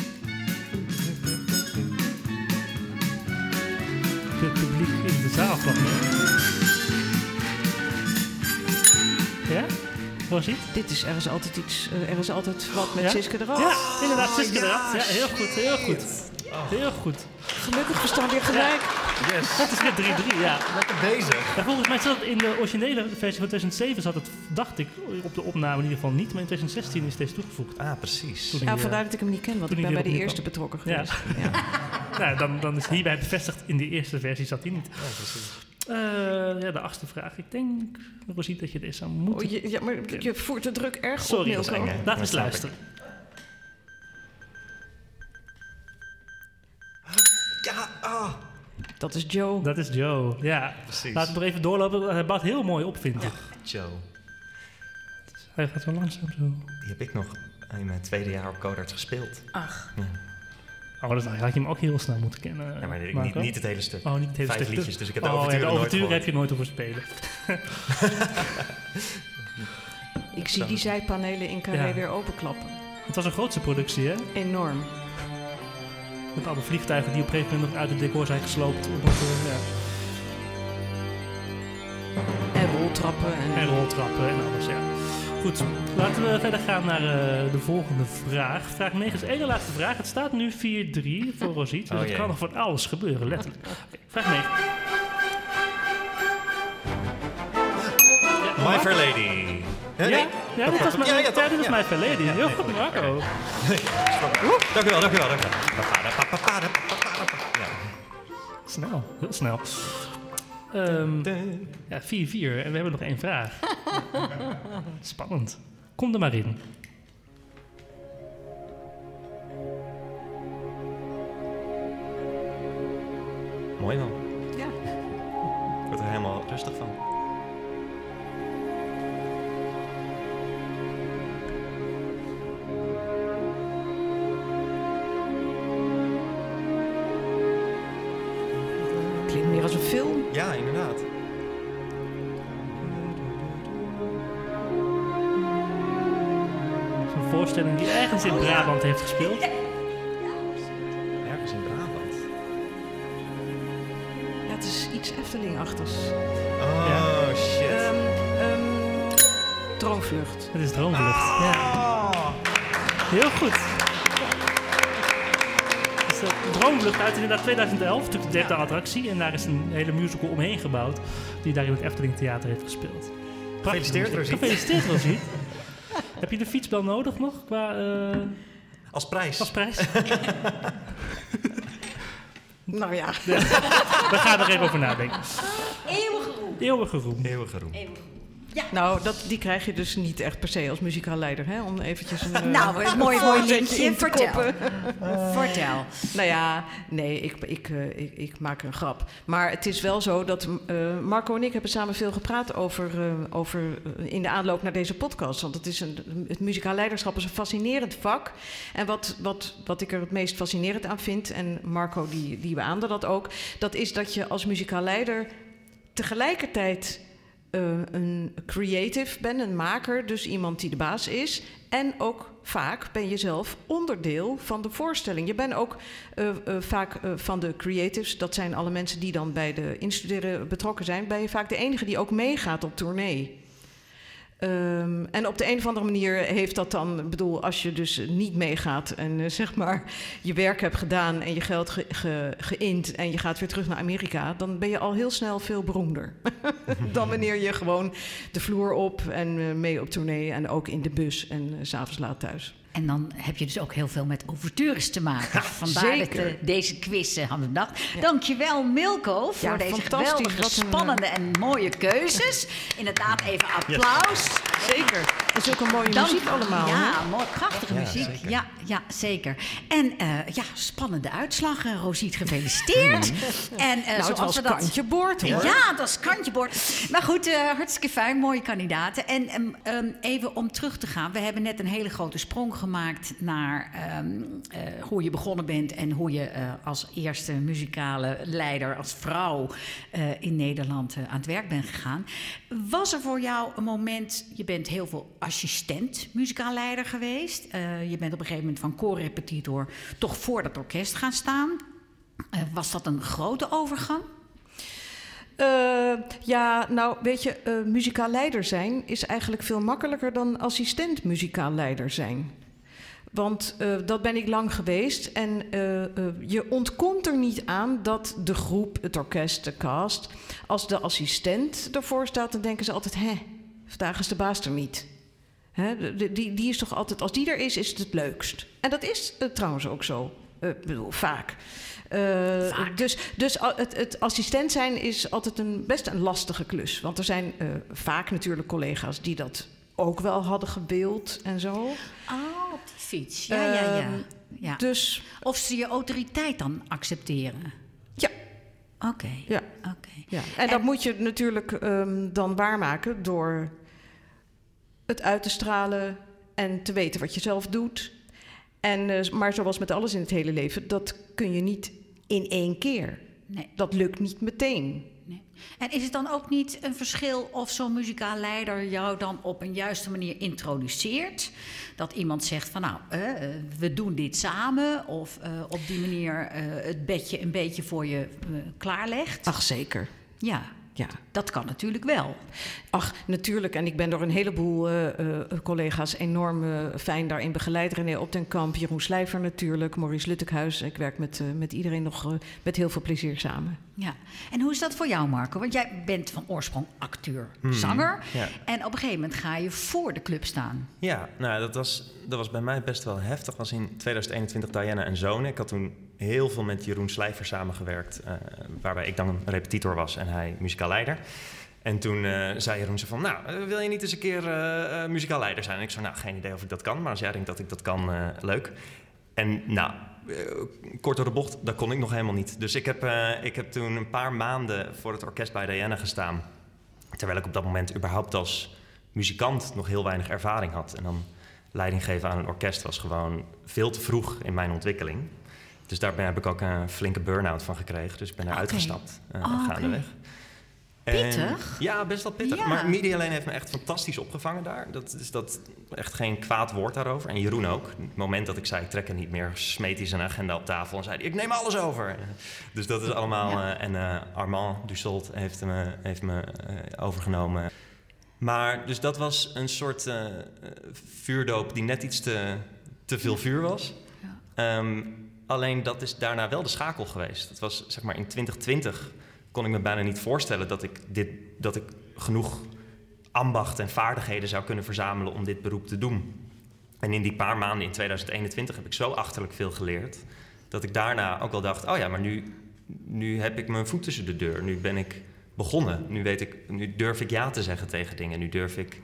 Het publiek in de zaal van. Ja? Hoe ziet? Dit is, er is altijd iets, uh, er is altijd wat met Ja? Siske eraf. Ja, inderdaad, Siske ja, eruit. Ja, heel goed, heel goed. Heel goed. Gelukkig, we staan weer gelijk. Yes. Het is weer drie drie, ja. Lekker bezig. Ja. Volgens mij zat het in de originele versie van tweeduizend zeven, zat het, dacht ik, op de opname in ieder geval niet. Maar in tweeduizend zestien is deze toegevoegd. Ah, precies. Toen Ja, hij, vandaar uh, dat ik hem niet ken, want toen ik hij ben bij weer de opnieuw eerste kwam. betrokken Ja. geweest. Ja. Nou, dan, dan is hierbij bevestigd, in de eerste versie zat hij niet. Ja, precies. Uh, ja, de achtste vraag. Ik denk, Rosiet, dat je deze zou moeten... Oh, je, ja, maar je voert de druk erg Sorry, op, dat is Milko. eng, hè? Laten we eens snap luisteren. Ja, ah. Dat is Joe. Dat is Joe, ja. Precies. Laten we nog even doorlopen. Hij bouwt heel mooi op, vind ik. Joe. Hij gaat zo langzaam zo. Die heb ik nog in mijn tweede jaar op Codarts gespeeld. Ach. Ja. Oh, dat had je hem ook heel snel moeten kennen. Ja, maar ik- Marco. niet, niet het hele stuk. Oh, niet het hele Vijf stuk. liedjes, dus ik heb de oh, ja, overturen de nooit overturen gehoord. heb je nooit hoeven spelen. Ik zie die zijpanelen in Carré Ja. weer openklappen. Het was een grootse productie, hè? Enorm. Met alle vliegtuigen die op een gegeven moment nog uit het decor zijn gesloopt. Omdat, uh, ja. En roltrappen. En... En roltrappen en alles, ja. Goed, laten we verder gaan naar uh, de volgende vraag. Vraag negen is de ene laatste vraag. Het staat nu vier drie voor Rosiet. Dus Oh, er jee. kan nog van alles gebeuren, letterlijk. Okay, vraag negen. My Fair Lady. Hè, Ja, nee? ja, dit was mijn, Ja, ja, ja, toch? dit was Ja. My Fair Lady. Heel goed, Marco. Dank u wel, dank u wel. Dank u wel. Ja. Snel, heel snel. Um, ja, vier vier. En we hebben nog één vraag. Spannend. Kom er maar in. Mooi man. Ja. Ik word er helemaal rustig van. Klinkt meer als een film. Ja, inderdaad. Een voorstelling die ergens in Brabant heeft gespeeld. Ergens in Brabant. Ja, het is iets Efteling-achtigs. Oh, Ja. shit. Ehm, ehm, Droomvlucht. Het is Droomvlucht. Ja. Heel goed. Dus, uh, Droomvlucht uit inderdaad tweeduizend elf, natuurlijk de derde attractie. En daar is een hele musical omheen gebouwd, die daar in het Efteling Theater heeft gespeeld. Prachtig Gefeliciteerd, musical. Rosiet. Gefeliciteerd, Rosiet. Heb je de fietsbel nodig nog qua, uh, Als prijs. als prijs? Nou ja. We gaan er even over nadenken. Eeuwige roem. Eeuwige roem. Eeuwige roem. Nou, dat, die krijg je dus niet echt per se als muzikaal leider, hè? Om eventjes een... eh, Nou, een mooi, mooi voorzetje linkje. in te Vertel. koppen. Vertel. Nou ja, nee, ik, ik, uh, ik, ik maak een grap. Maar het is wel zo dat uh, Marco en ik hebben samen veel gepraat over, uh, over uh, in de aanloop naar deze podcast. Want het, is een, het muzikaal leiderschap is een fascinerend vak. En wat, wat, wat ik er het meest fascinerend aan vind, en Marco die, die beaamde dat ook, dat is dat je als muzikaal leider tegelijkertijd uh, een creative bent, een maker, dus iemand die de baas is. En ook vaak ben je zelf onderdeel van de voorstelling. Je bent ook uh, uh, vaak uh, van de creatives, dat zijn alle mensen die dan bij de instuderen betrokken zijn, ben je vaak de enige die ook meegaat op tournee. Um, en op de een of andere manier heeft dat dan, ik bedoel, als je dus niet meegaat en uh, zeg maar je werk hebt gedaan en je geld ge, ge, geïnd en je gaat weer terug naar Amerika, dan ben je al heel snel veel beroemder. Dan wanneer je gewoon de vloer op en uh, mee op tournee en ook in de bus en uh, 's avonds laat thuis. En dan heb je dus ook heel veel met ouvertures te maken. Vandaar zeker. dat uh, deze quiz uh, hadden we bedacht. Ja. Dankjewel Milko voor Ja, deze fantastisch. geweldige, Wat een, spannende en mooie keuzes. Inderdaad, even applaus. Zeker. Dat is ook een mooie Dank- muziek allemaal. Ja, hè? mooi, prachtige Ja, muziek. zeker. Ja, ja, zeker. En uh, ja, spannende uitslag. Uh, Rosiet, gefeliciteerd. En uh, Nou, het zoals was we dat... kantje boord, hoor. Ja, dat is kantje boord. Maar goed, uh, hartstikke fijn, mooie kandidaten. En um, um, even om terug te gaan. We hebben net een hele grote sprong gemaakt naar um, uh, hoe je begonnen bent en hoe je uh, als eerste muzikale leider, als vrouw uh, in Nederland uh, aan het werk bent gegaan. Was er voor jou een moment, je bent heel veel assistent muzikaal leider geweest. Uh, je bent op een gegeven moment van koorrepetitor toch voor dat orkest gaan staan. Uh, was dat een grote overgang? Uh, ja, nou, weet je, uh, muzikaal leider zijn is eigenlijk veel makkelijker dan assistent muzikaal leider zijn. Want uh, dat ben ik lang geweest. En uh, uh, je ontkomt er niet aan dat de groep, het orkest, de cast... als de assistent ervoor staat, dan denken ze altijd... hè, vandaag is de baas er niet. Hè, die, die, die is toch altijd, als die er is, is het het leukst. En dat is uh, trouwens ook zo. Ik uh, bedoel, vaak. Uh, vaak. Dus, dus uh, het, het assistent zijn is altijd een, best een lastige klus. Want er zijn uh, vaak natuurlijk collega's die dat ook wel hadden gebeeld en zo. Oh, op die fiets. Ja, uh, ja, ja. ja. Dus, of ze je autoriteit dan accepteren. Ja. Oké. Okay. Ja. Okay. ja. En, en dat moet je natuurlijk um, dan waarmaken door het uit te stralen en te weten wat je zelf doet. En, uh, maar zoals met alles in het hele leven, dat kun je niet in één keer. Nee. Dat lukt niet meteen. Nee. En is het dan ook niet een verschil of zo'n muzikaal leider jou dan op een juiste manier introduceert? Dat iemand zegt van nou, uh, we doen dit samen. Of uh, op die manier uh, het bedje een beetje voor je uh, klaarlegt. Ach, zeker. Ja. Ja. Dat kan natuurlijk wel. Ach, natuurlijk. En ik ben door een heleboel uh, uh, collega's enorm uh, fijn daarin begeleid. René Optenkamp, Jeroen Slijver natuurlijk, Maurice Luttekhuis. Ik werk met, uh, met iedereen nog uh, met heel veel plezier samen. Ja. En hoe is dat voor jou, Marco? Want jij bent van oorsprong acteur, hmm. zanger. Ja. En op een gegeven moment ga je voor de club staan. Ja, nou, dat was, dat was bij mij best wel heftig. Dat was in tweeduizend eenentwintig Diana en Zonen. Ik had toen heel veel met Jeroen Slijver samengewerkt, uh, waarbij ik dan een repetitor was en hij muzikaal leider. En toen uh, zei Jeroen zo van, nou, wil je niet eens een keer uh, uh, muzikaal leider zijn? En ik zei, nou, geen idee of ik dat kan, maar als jij denkt dat ik dat kan, uh, leuk. En nou, uh, kort door de bocht, dat kon ik nog helemaal niet. Dus ik heb, uh, ik heb toen een paar maanden voor het orkest bij Diana gestaan, terwijl ik op dat moment überhaupt als muzikant nog heel weinig ervaring had. En dan leiding geven aan een orkest was gewoon veel te vroeg in mijn ontwikkeling. Dus daar ben, heb ik ook een flinke burn-out van gekregen. Dus ik ben eruit okay. gestapt, uh, oh, gaandeweg. Okay. Pittig? En, ja, best wel pittig. Ja. Maar Midi alleen heeft me echt fantastisch opgevangen daar. Dat is dat echt geen kwaad woord daarover. En Jeroen ook. Het moment dat ik zei, ik trek er niet meer, smeet hij zijn agenda op tafel en zei hij, ik neem alles over. Dus dat is allemaal... Ja. Uh, en uh, Armand Dussault heeft me, heeft me uh, overgenomen. Maar dus dat was een soort uh, vuurdoop die net iets te, te veel vuur was. Ja. Um, alleen dat is daarna wel de schakel geweest. Het was zeg maar in twintig twintig kon ik me bijna niet voorstellen dat ik, dit, dat ik genoeg ambacht en vaardigheden zou kunnen verzamelen om dit beroep te doen. En in die paar maanden in tweeduizend eenentwintig heb ik zo achterlijk veel geleerd, dat ik daarna ook wel dacht, oh ja, maar nu, nu heb ik mijn voet tussen de deur. Nu ben ik begonnen. Nu, weet ik, nu durf ik ja te zeggen tegen dingen. Nu durf ik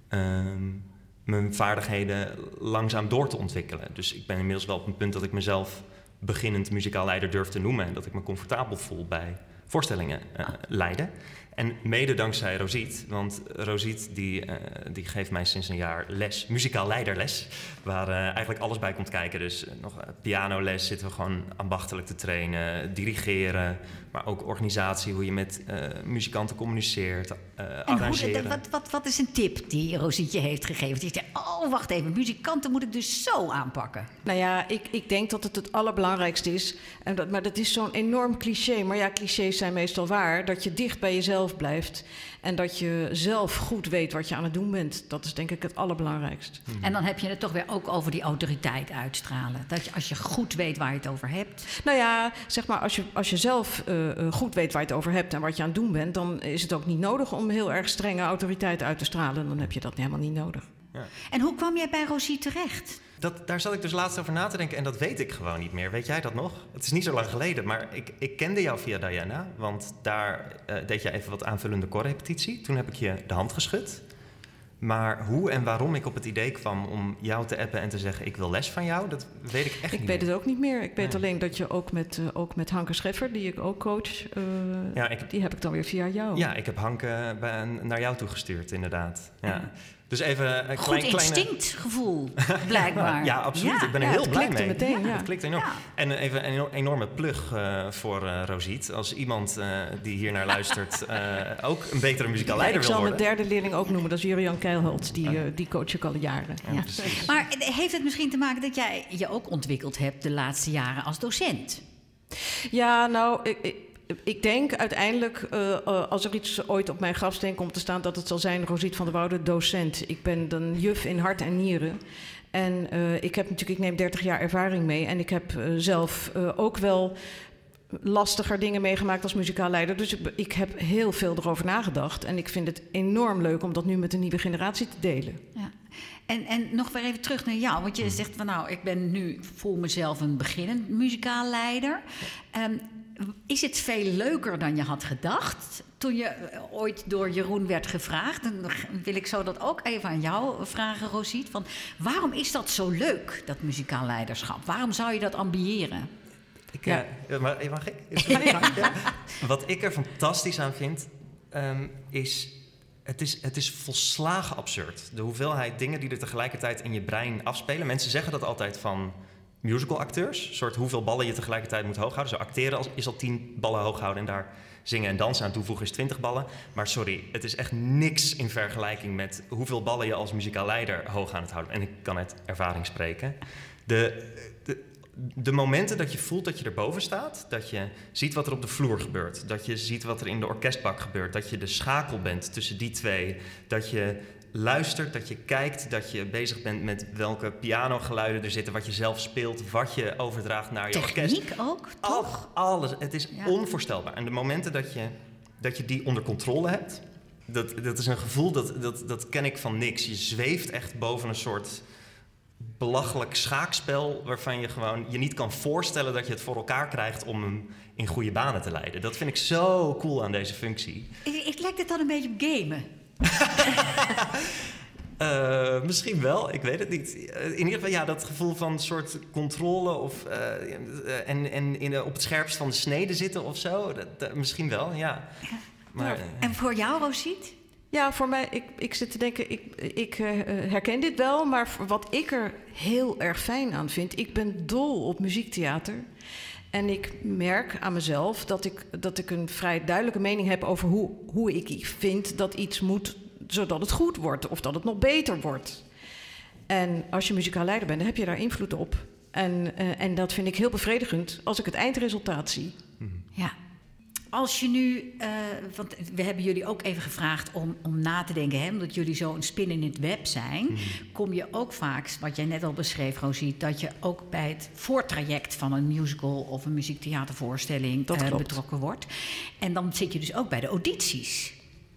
um, mijn vaardigheden langzaam door te ontwikkelen. Dus ik ben inmiddels wel op een punt dat ik mezelf beginnend muzikaal leider durf te noemen en dat ik me comfortabel voel bij voorstellingen uh, leiden. En mede dankzij Rosiet, want Rosiet die, uh, die geeft mij sinds een jaar les, muzikaal leiderles, waar uh, eigenlijk alles bij komt kijken. Dus uh, nog uh, pianoles, zitten we gewoon ambachtelijk te trainen, dirigeren, maar ook organisatie, hoe je met uh, muzikanten communiceert, uh, arrangeren. Hoe, wat, wat, wat is een tip die Rosiet je heeft gegeven? Die zegt, oh wacht even, muzikanten moet ik dus zo aanpakken. Nou ja, ik, ik denk dat het het allerbelangrijkste is, en dat, maar dat is zo'n enorm cliché, maar ja, clichés zijn meestal waar, dat je dicht bij jezelf blijft en dat je zelf goed weet wat je aan het doen bent. Dat is denk ik het allerbelangrijkst. Hmm. En dan heb je het toch weer ook over die autoriteit uitstralen. Dat je, als je goed weet waar je het over hebt. Nou ja, zeg maar, als je, als je zelf uh, goed weet waar je het over hebt en wat je aan het doen bent, dan is het ook niet nodig om heel erg strenge autoriteit uit te stralen. Dan heb je dat helemaal niet nodig. Ja. En hoe kwam jij bij Rosiet terecht? Dat, daar zat ik dus laatst over na te denken en dat weet ik gewoon niet meer. Weet jij dat nog? Het is niet zo lang geleden, maar ik, ik kende jou via Diana. Want daar uh, deed je even wat aanvullende koorrepetitie. Toen heb ik je de hand geschud. Maar hoe en waarom ik op het idee kwam om jou te appen en te zeggen, ik wil les van jou, dat weet ik echt ik niet Ik weet meer. het ook niet meer. Ik weet nee. alleen dat je ook met, uh, ook met Hanke Scheffer, die ik ook coach, uh, ja, ik, die heb ik dan weer via jou. Ja, ik heb Hanke bij, naar jou toegestuurd, inderdaad. Ja. Ja. Dus even een Goed klein, instinctgevoel, blijkbaar. Ja, absoluut. Ja. Ik ben er ja, heel blij mee. Meteen, ja. Ja, het klikt enorm. Ja. En even een enorme plug uh, voor uh, Rosiet. Als iemand uh, die hier naar luistert uh, ook een betere muzikaal leider wil worden. Ik zal mijn derde leerling ook noemen. Dat is Jurian Keilholtz. Die, uh, die coach ik al jaren. Ja, ja. Maar heeft het misschien te maken dat jij je ook ontwikkeld hebt de laatste jaren als docent? Ja, nou... Ik, ik, ik denk uiteindelijk, uh, uh, als er iets ooit op mijn grafsteen komt te staan, dat het zal zijn Rosiet van der Woude, docent. Ik ben dan juf in hart en nieren. En uh, ik heb natuurlijk, ik neem dertig jaar ervaring mee. En ik heb uh, zelf uh, ook wel lastiger dingen meegemaakt als muzikaal leider. Dus ik, ik heb heel veel erover nagedacht. En ik vind het enorm leuk om dat nu met de nieuwe generatie te delen. Ja. En, en nog weer even terug naar jou. Want je zegt van nou, ik ben nu, voel mezelf een beginnend muzikaal leider. Um, is het veel leuker dan je had gedacht toen je ooit door Jeroen werd gevraagd? Dan wil ik zo dat ook even aan jou vragen, Rosiet. Van waarom is dat zo leuk, dat muzikaal leiderschap? Waarom zou je dat ambiëren? Ik, ja. uh, mag, mag ik? Is het ja. Ja. Wat ik er fantastisch aan vind, um, is... Het is, het is volslagen absurd. De hoeveelheid dingen die er tegelijkertijd in je brein afspelen. Mensen zeggen dat altijd van musicalacteurs. Een soort hoeveel ballen je tegelijkertijd moet hooghouden. Zo acteren is al tien ballen hooghouden en daar zingen en dansen aan toevoegen is twintig ballen. Maar sorry, het is echt niks in vergelijking met hoeveel ballen je als muzikaal leider hoog aan het houden. En ik kan uit ervaring spreken. De... de De momenten dat je voelt dat je erboven staat, dat je ziet wat er op de vloer gebeurt, dat je ziet wat er in de orkestbak gebeurt, dat je de schakel bent tussen die twee, dat je luistert, dat je kijkt, dat je bezig bent met welke pianogeluiden er zitten, wat je zelf speelt, wat je overdraagt naar je Techniek orkest. Techniek ook, toch? Al, alles. Het is ja. onvoorstelbaar. En de momenten dat je, dat je die onder controle hebt, dat, dat is een gevoel, dat, dat, dat ken ik van niks. Je zweeft echt boven een soort belachelijk schaakspel waarvan je gewoon je niet kan voorstellen dat je het voor elkaar krijgt om hem in goede banen te leiden. Dat vind ik zo cool aan deze functie. Het lijkt het dan een beetje op gamen. uh, misschien wel, ik weet het niet. Uh, in ieder geval, ja, dat gevoel van een soort controle of uh, uh, en, en in de, op het scherpst van de snede zitten of zo. Dat, dat, misschien wel, ja. ja. Maar, uh, en voor jou, Rosiet? Ja, voor mij, ik, ik zit te denken, ik, ik uh, herken dit wel, maar wat ik er heel erg fijn aan vind, ik ben dol op muziektheater. En ik merk aan mezelf dat ik, dat ik een vrij duidelijke mening heb over hoe, hoe ik vind dat iets moet, zodat het goed wordt of dat het nog beter wordt. En als je muzikaal leider bent, dan heb je daar invloed op. En, uh, en dat vind ik heel bevredigend als ik het eindresultaat zie. Ja. Als je nu, uh, want we hebben jullie ook even gevraagd om, om na te denken, hè, omdat jullie zo een spin in het web zijn, mm. kom je ook vaak, wat jij net al beschreef, Rosiet, dat je ook bij het voortraject van een musical of een muziektheatervoorstelling uh, betrokken wordt. En dan zit je dus ook bij de audities.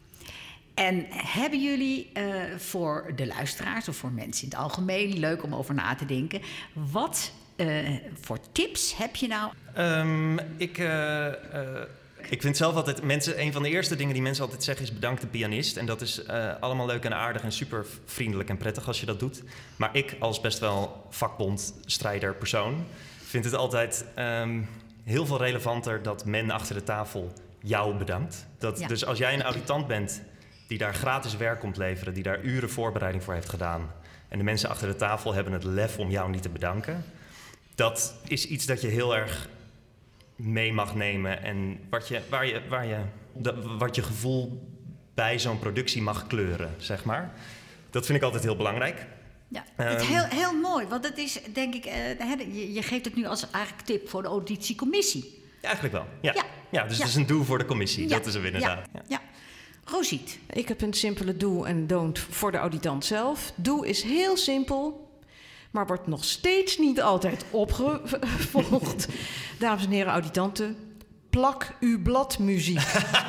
En hebben jullie uh, voor de luisteraars of voor mensen in het algemeen, leuk om over na te denken, wat uh, voor tips heb je nou? Um, ik... Uh, uh... Ik vind zelf altijd, mensen, een van de eerste dingen die mensen altijd zeggen is bedank de pianist. En dat is uh, allemaal leuk en aardig en super vriendelijk en prettig als je dat doet. Maar ik als best wel vakbondstrijder persoon vind het altijd um, heel veel relevanter dat men achter de tafel jou bedankt. Dat, ja. Dus als jij een auditant bent die daar gratis werk komt leveren, die daar uren voorbereiding voor heeft gedaan, en de mensen achter de tafel hebben het lef om jou niet te bedanken, dat is iets dat je heel erg mee mag nemen en wat je, waar je, waar je, de, wat je gevoel bij zo'n productie mag kleuren, zeg maar. Dat vind ik altijd heel belangrijk. Ja, het is heel, heel mooi, want het is, denk ik, uh, je, je geeft het nu als eigenlijk tip voor de auditiecommissie. Ja, eigenlijk wel, ja. Ja, ja dus ja. het is een do voor de commissie, ja. dat is hem inderdaad. Ja, ja. Rosiet. Ik heb een simpele do en don't voor de auditant zelf. Do is heel simpel, maar wordt nog steeds niet altijd opgevolgd. Dames en heren auditanten, plak uw bladmuziek.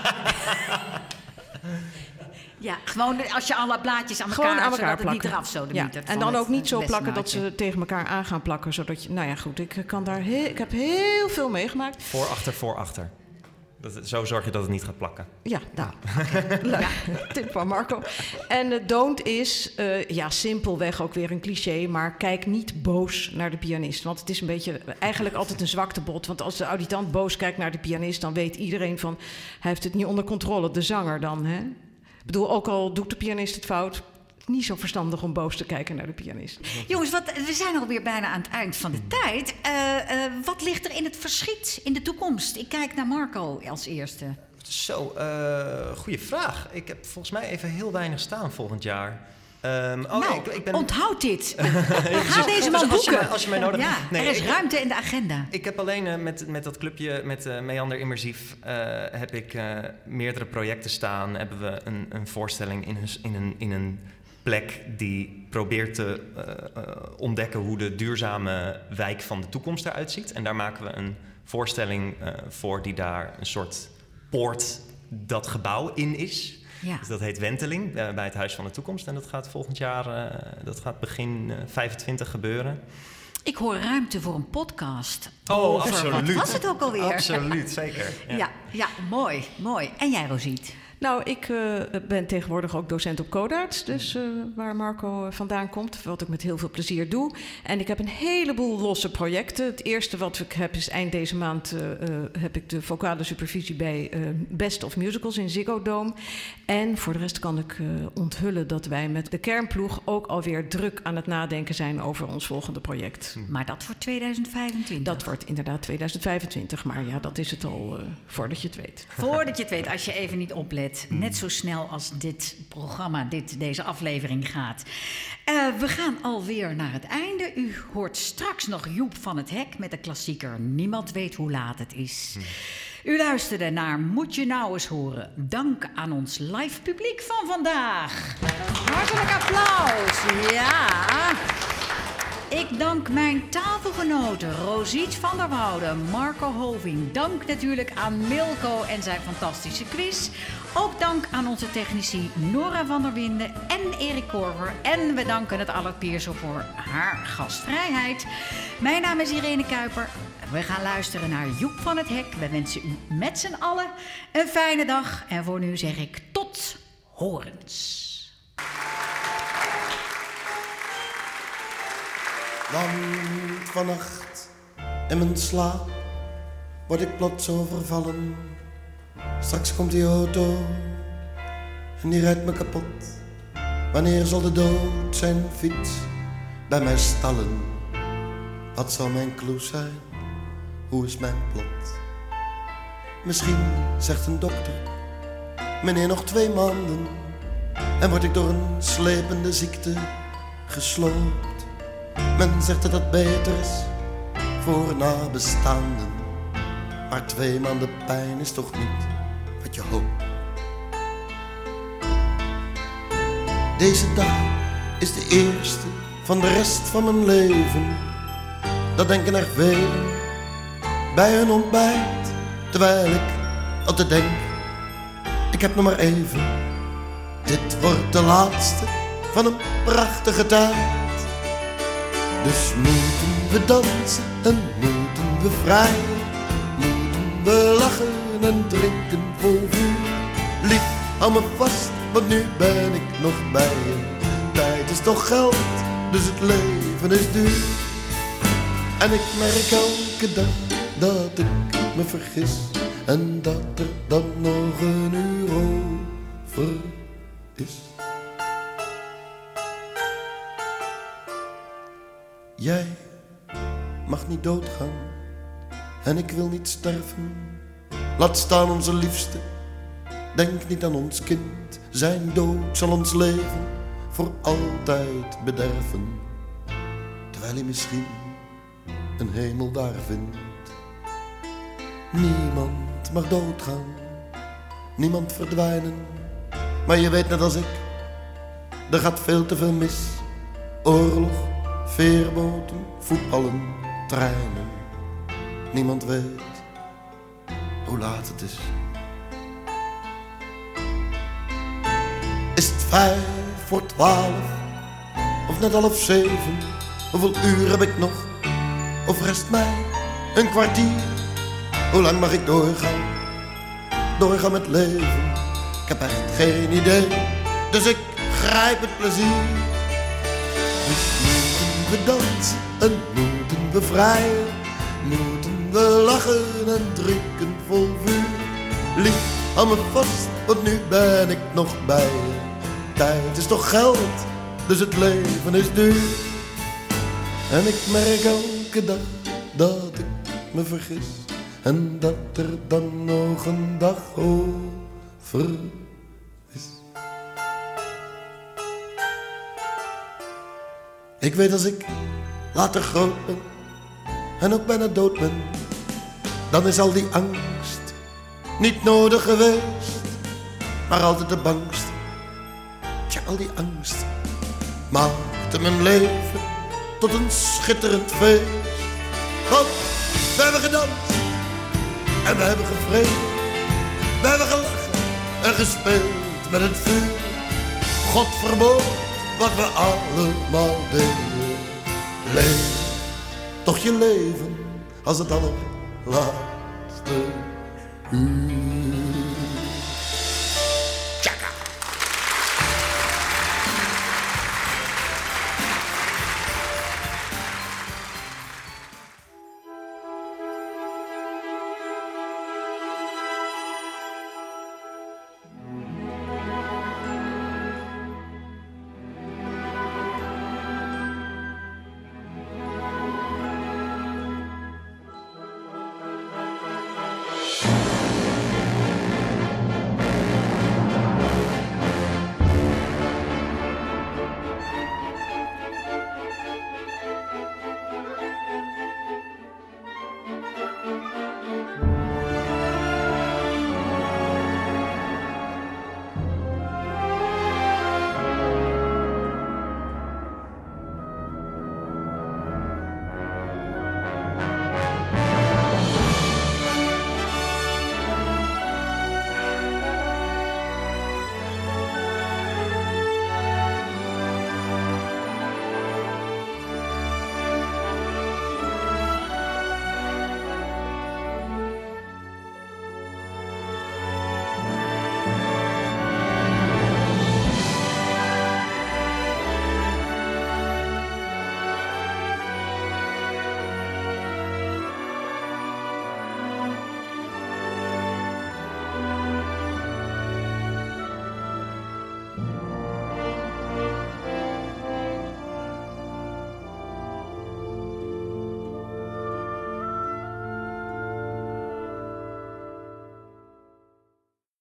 Ja, gewoon als je alle blaadjes aan elkaar, gewoon aan elkaar zodat plakken. Het niet eraf zo ja. En dan ook niet zo plakken dat ze tegen elkaar aan gaan plakken. Zodat je, nou ja, goed, ik kan daar heel, ik heb heel veel meegemaakt. Voor, achter, voor, achter. Dat, zo zorg je dat het niet gaat plakken. Ja, nou, ja. Tip van Marco. En de don't is, uh, ja, simpelweg ook weer een cliché, maar kijk niet boos naar de pianist. Want het is een beetje eigenlijk altijd een zwaktebod. Want als de auditant boos kijkt naar de pianist, dan weet iedereen van, hij heeft het niet onder controle, de zanger dan, hè? Ik bedoel, ook al doet de pianist het fout, niet zo verstandig om boos te kijken naar de pianist. Jongens, wat, we zijn alweer bijna aan het eind van de tijd. Uh, uh, wat ligt er in het verschiet in de toekomst? Ik kijk naar Marco als eerste. Zo, uh, goede vraag. Ik heb volgens mij even heel weinig staan volgend jaar. Um, oh, nou, nee, ik, ik ben... onthoud dit. Ga deze man als je, boeken. mij, als je mij nodig hebt. Ja, Nee, er is ik, ruimte in de agenda. Ik heb alleen uh, met, met dat clubje, met uh, Meander Immersief, uh, heb ik uh, meerdere projecten staan. Hebben we een, een voorstelling in een, in, een, in een plek die probeert te uh, uh, ontdekken hoe de duurzame wijk van de toekomst eruit ziet. En daar maken we een voorstelling uh, voor die daar een soort poort dat gebouw in is. Ja. Dus dat heet Wenteling, uh, bij het Huis van de Toekomst. En dat gaat volgend jaar, uh, dat gaat begin uh, vijfentwintig gebeuren. Ik hoor ruimte voor een podcast. Oh, over, absoluut. Wat was het ook alweer? Absoluut, zeker. Ja, ja, ja mooi, mooi. En jij, Rosiet? Nou, ik uh, ben tegenwoordig ook docent op Codarts, dus uh, waar Marco vandaan komt, wat ik met heel veel plezier doe. En ik heb een heleboel losse projecten. Het eerste wat ik heb is eind deze maand uh, uh, heb ik de vocale supervisie bij uh, Best of Musicals in Ziggo Dome. En voor de rest kan ik uh, onthullen dat wij met de kernploeg ook alweer druk aan het nadenken zijn over ons volgende project. Maar dat voor tweeduizend vijfentwintig? Dat wordt inderdaad tweeduizend vijfentwintig, maar ja, dat is het al uh, voordat je het weet. Voordat je het weet, als je even niet oplet. Net zo snel als dit programma, dit, deze aflevering gaat. Uh, we gaan alweer naar het einde. U hoort straks nog Joep van het Hek met de klassieker Niemand weet hoe laat het is. U luisterde naar Moet je nou eens horen. Dank aan ons live publiek van vandaag. Hartelijk applaus. Ja. Ik dank mijn tafelgenoten Rosiet van der Woude, Marco Hoving. Dank natuurlijk aan Milko en zijn fantastische quiz. Ook dank aan onze technici Nora van der Winden en Erik Korver. En we danken het Allard Pierson voor haar gastvrijheid. Mijn naam is Irene Kuiper. We gaan luisteren naar Joep van het Hek. We wensen u met z'n allen een fijne dag. En voor nu zeg ik tot horens. Want vannacht in mijn slaap word ik plots overvallen. Straks komt die auto en die rijdt me kapot. Wanneer zal de dood zijn fiets bij mij stallen? Wat zal mijn clue zijn? Hoe is mijn plot? Misschien zegt een dokter, meneer, nog twee maanden. En word ik door een slepende ziekte gesloopt. Men zegt dat het beter is voor nabestaanden. Maar twee maanden pijn is toch niet wat je hoopt. Deze dag is de eerste van de rest van mijn leven. Dat denken er velen bij hun ontbijt. Terwijl ik altijd denk, ik heb nog maar even. Dit wordt de laatste van een prachtige tijd. Dus moeten we dansen en moeten we vrijen. Moeten we lachen en drinken vol vuur. Lief, hou me vast, want nu ben ik nog bij je. Tijd is toch geld, dus het leven is duur. En ik merk elke dag dat ik me vergis. En dat er dan nog een uur over is. Jij mag niet doodgaan en ik wil niet sterven. Laat staan onze liefste, denk niet aan ons kind. Zijn dood zal ons leven voor altijd bederven. Terwijl hij misschien een hemel daar vindt. Niemand mag doodgaan, niemand verdwijnen. Maar je weet net als ik, er gaat veel te veel mis. Oorlog, veerboten, voetballen, treinen. Niemand weet hoe laat het is. Is het vijf voor twaalf of net half zeven? Hoeveel uur heb ik nog? Of rest mij een kwartier? Hoe lang mag ik doorgaan? Doorgaan met leven? Ik heb echt geen idee, dus ik grijp het plezier. Dus moeten we dansen en moeten we vrijen. Moeten we lachen en drinken vol vuur. Lief, hou me vast, want nu ben ik nog bij je. Tijd is toch geld, dus het leven is duur. En ik merk elke dag dat ik me vergis. En dat er dan nog een dag over is. Ik weet als ik later groot ben en ook bijna dood ben, dan is al die angst niet nodig geweest, maar altijd de bangst. Tja, al die angst maakte mijn leven tot een schitterend feest. Want we hebben gedanst en we hebben gevreden, we hebben gelachen en gespeeld met het vuur. God verbood wat we allemaal deden. Leef toch je leven als het allerlaatste uur.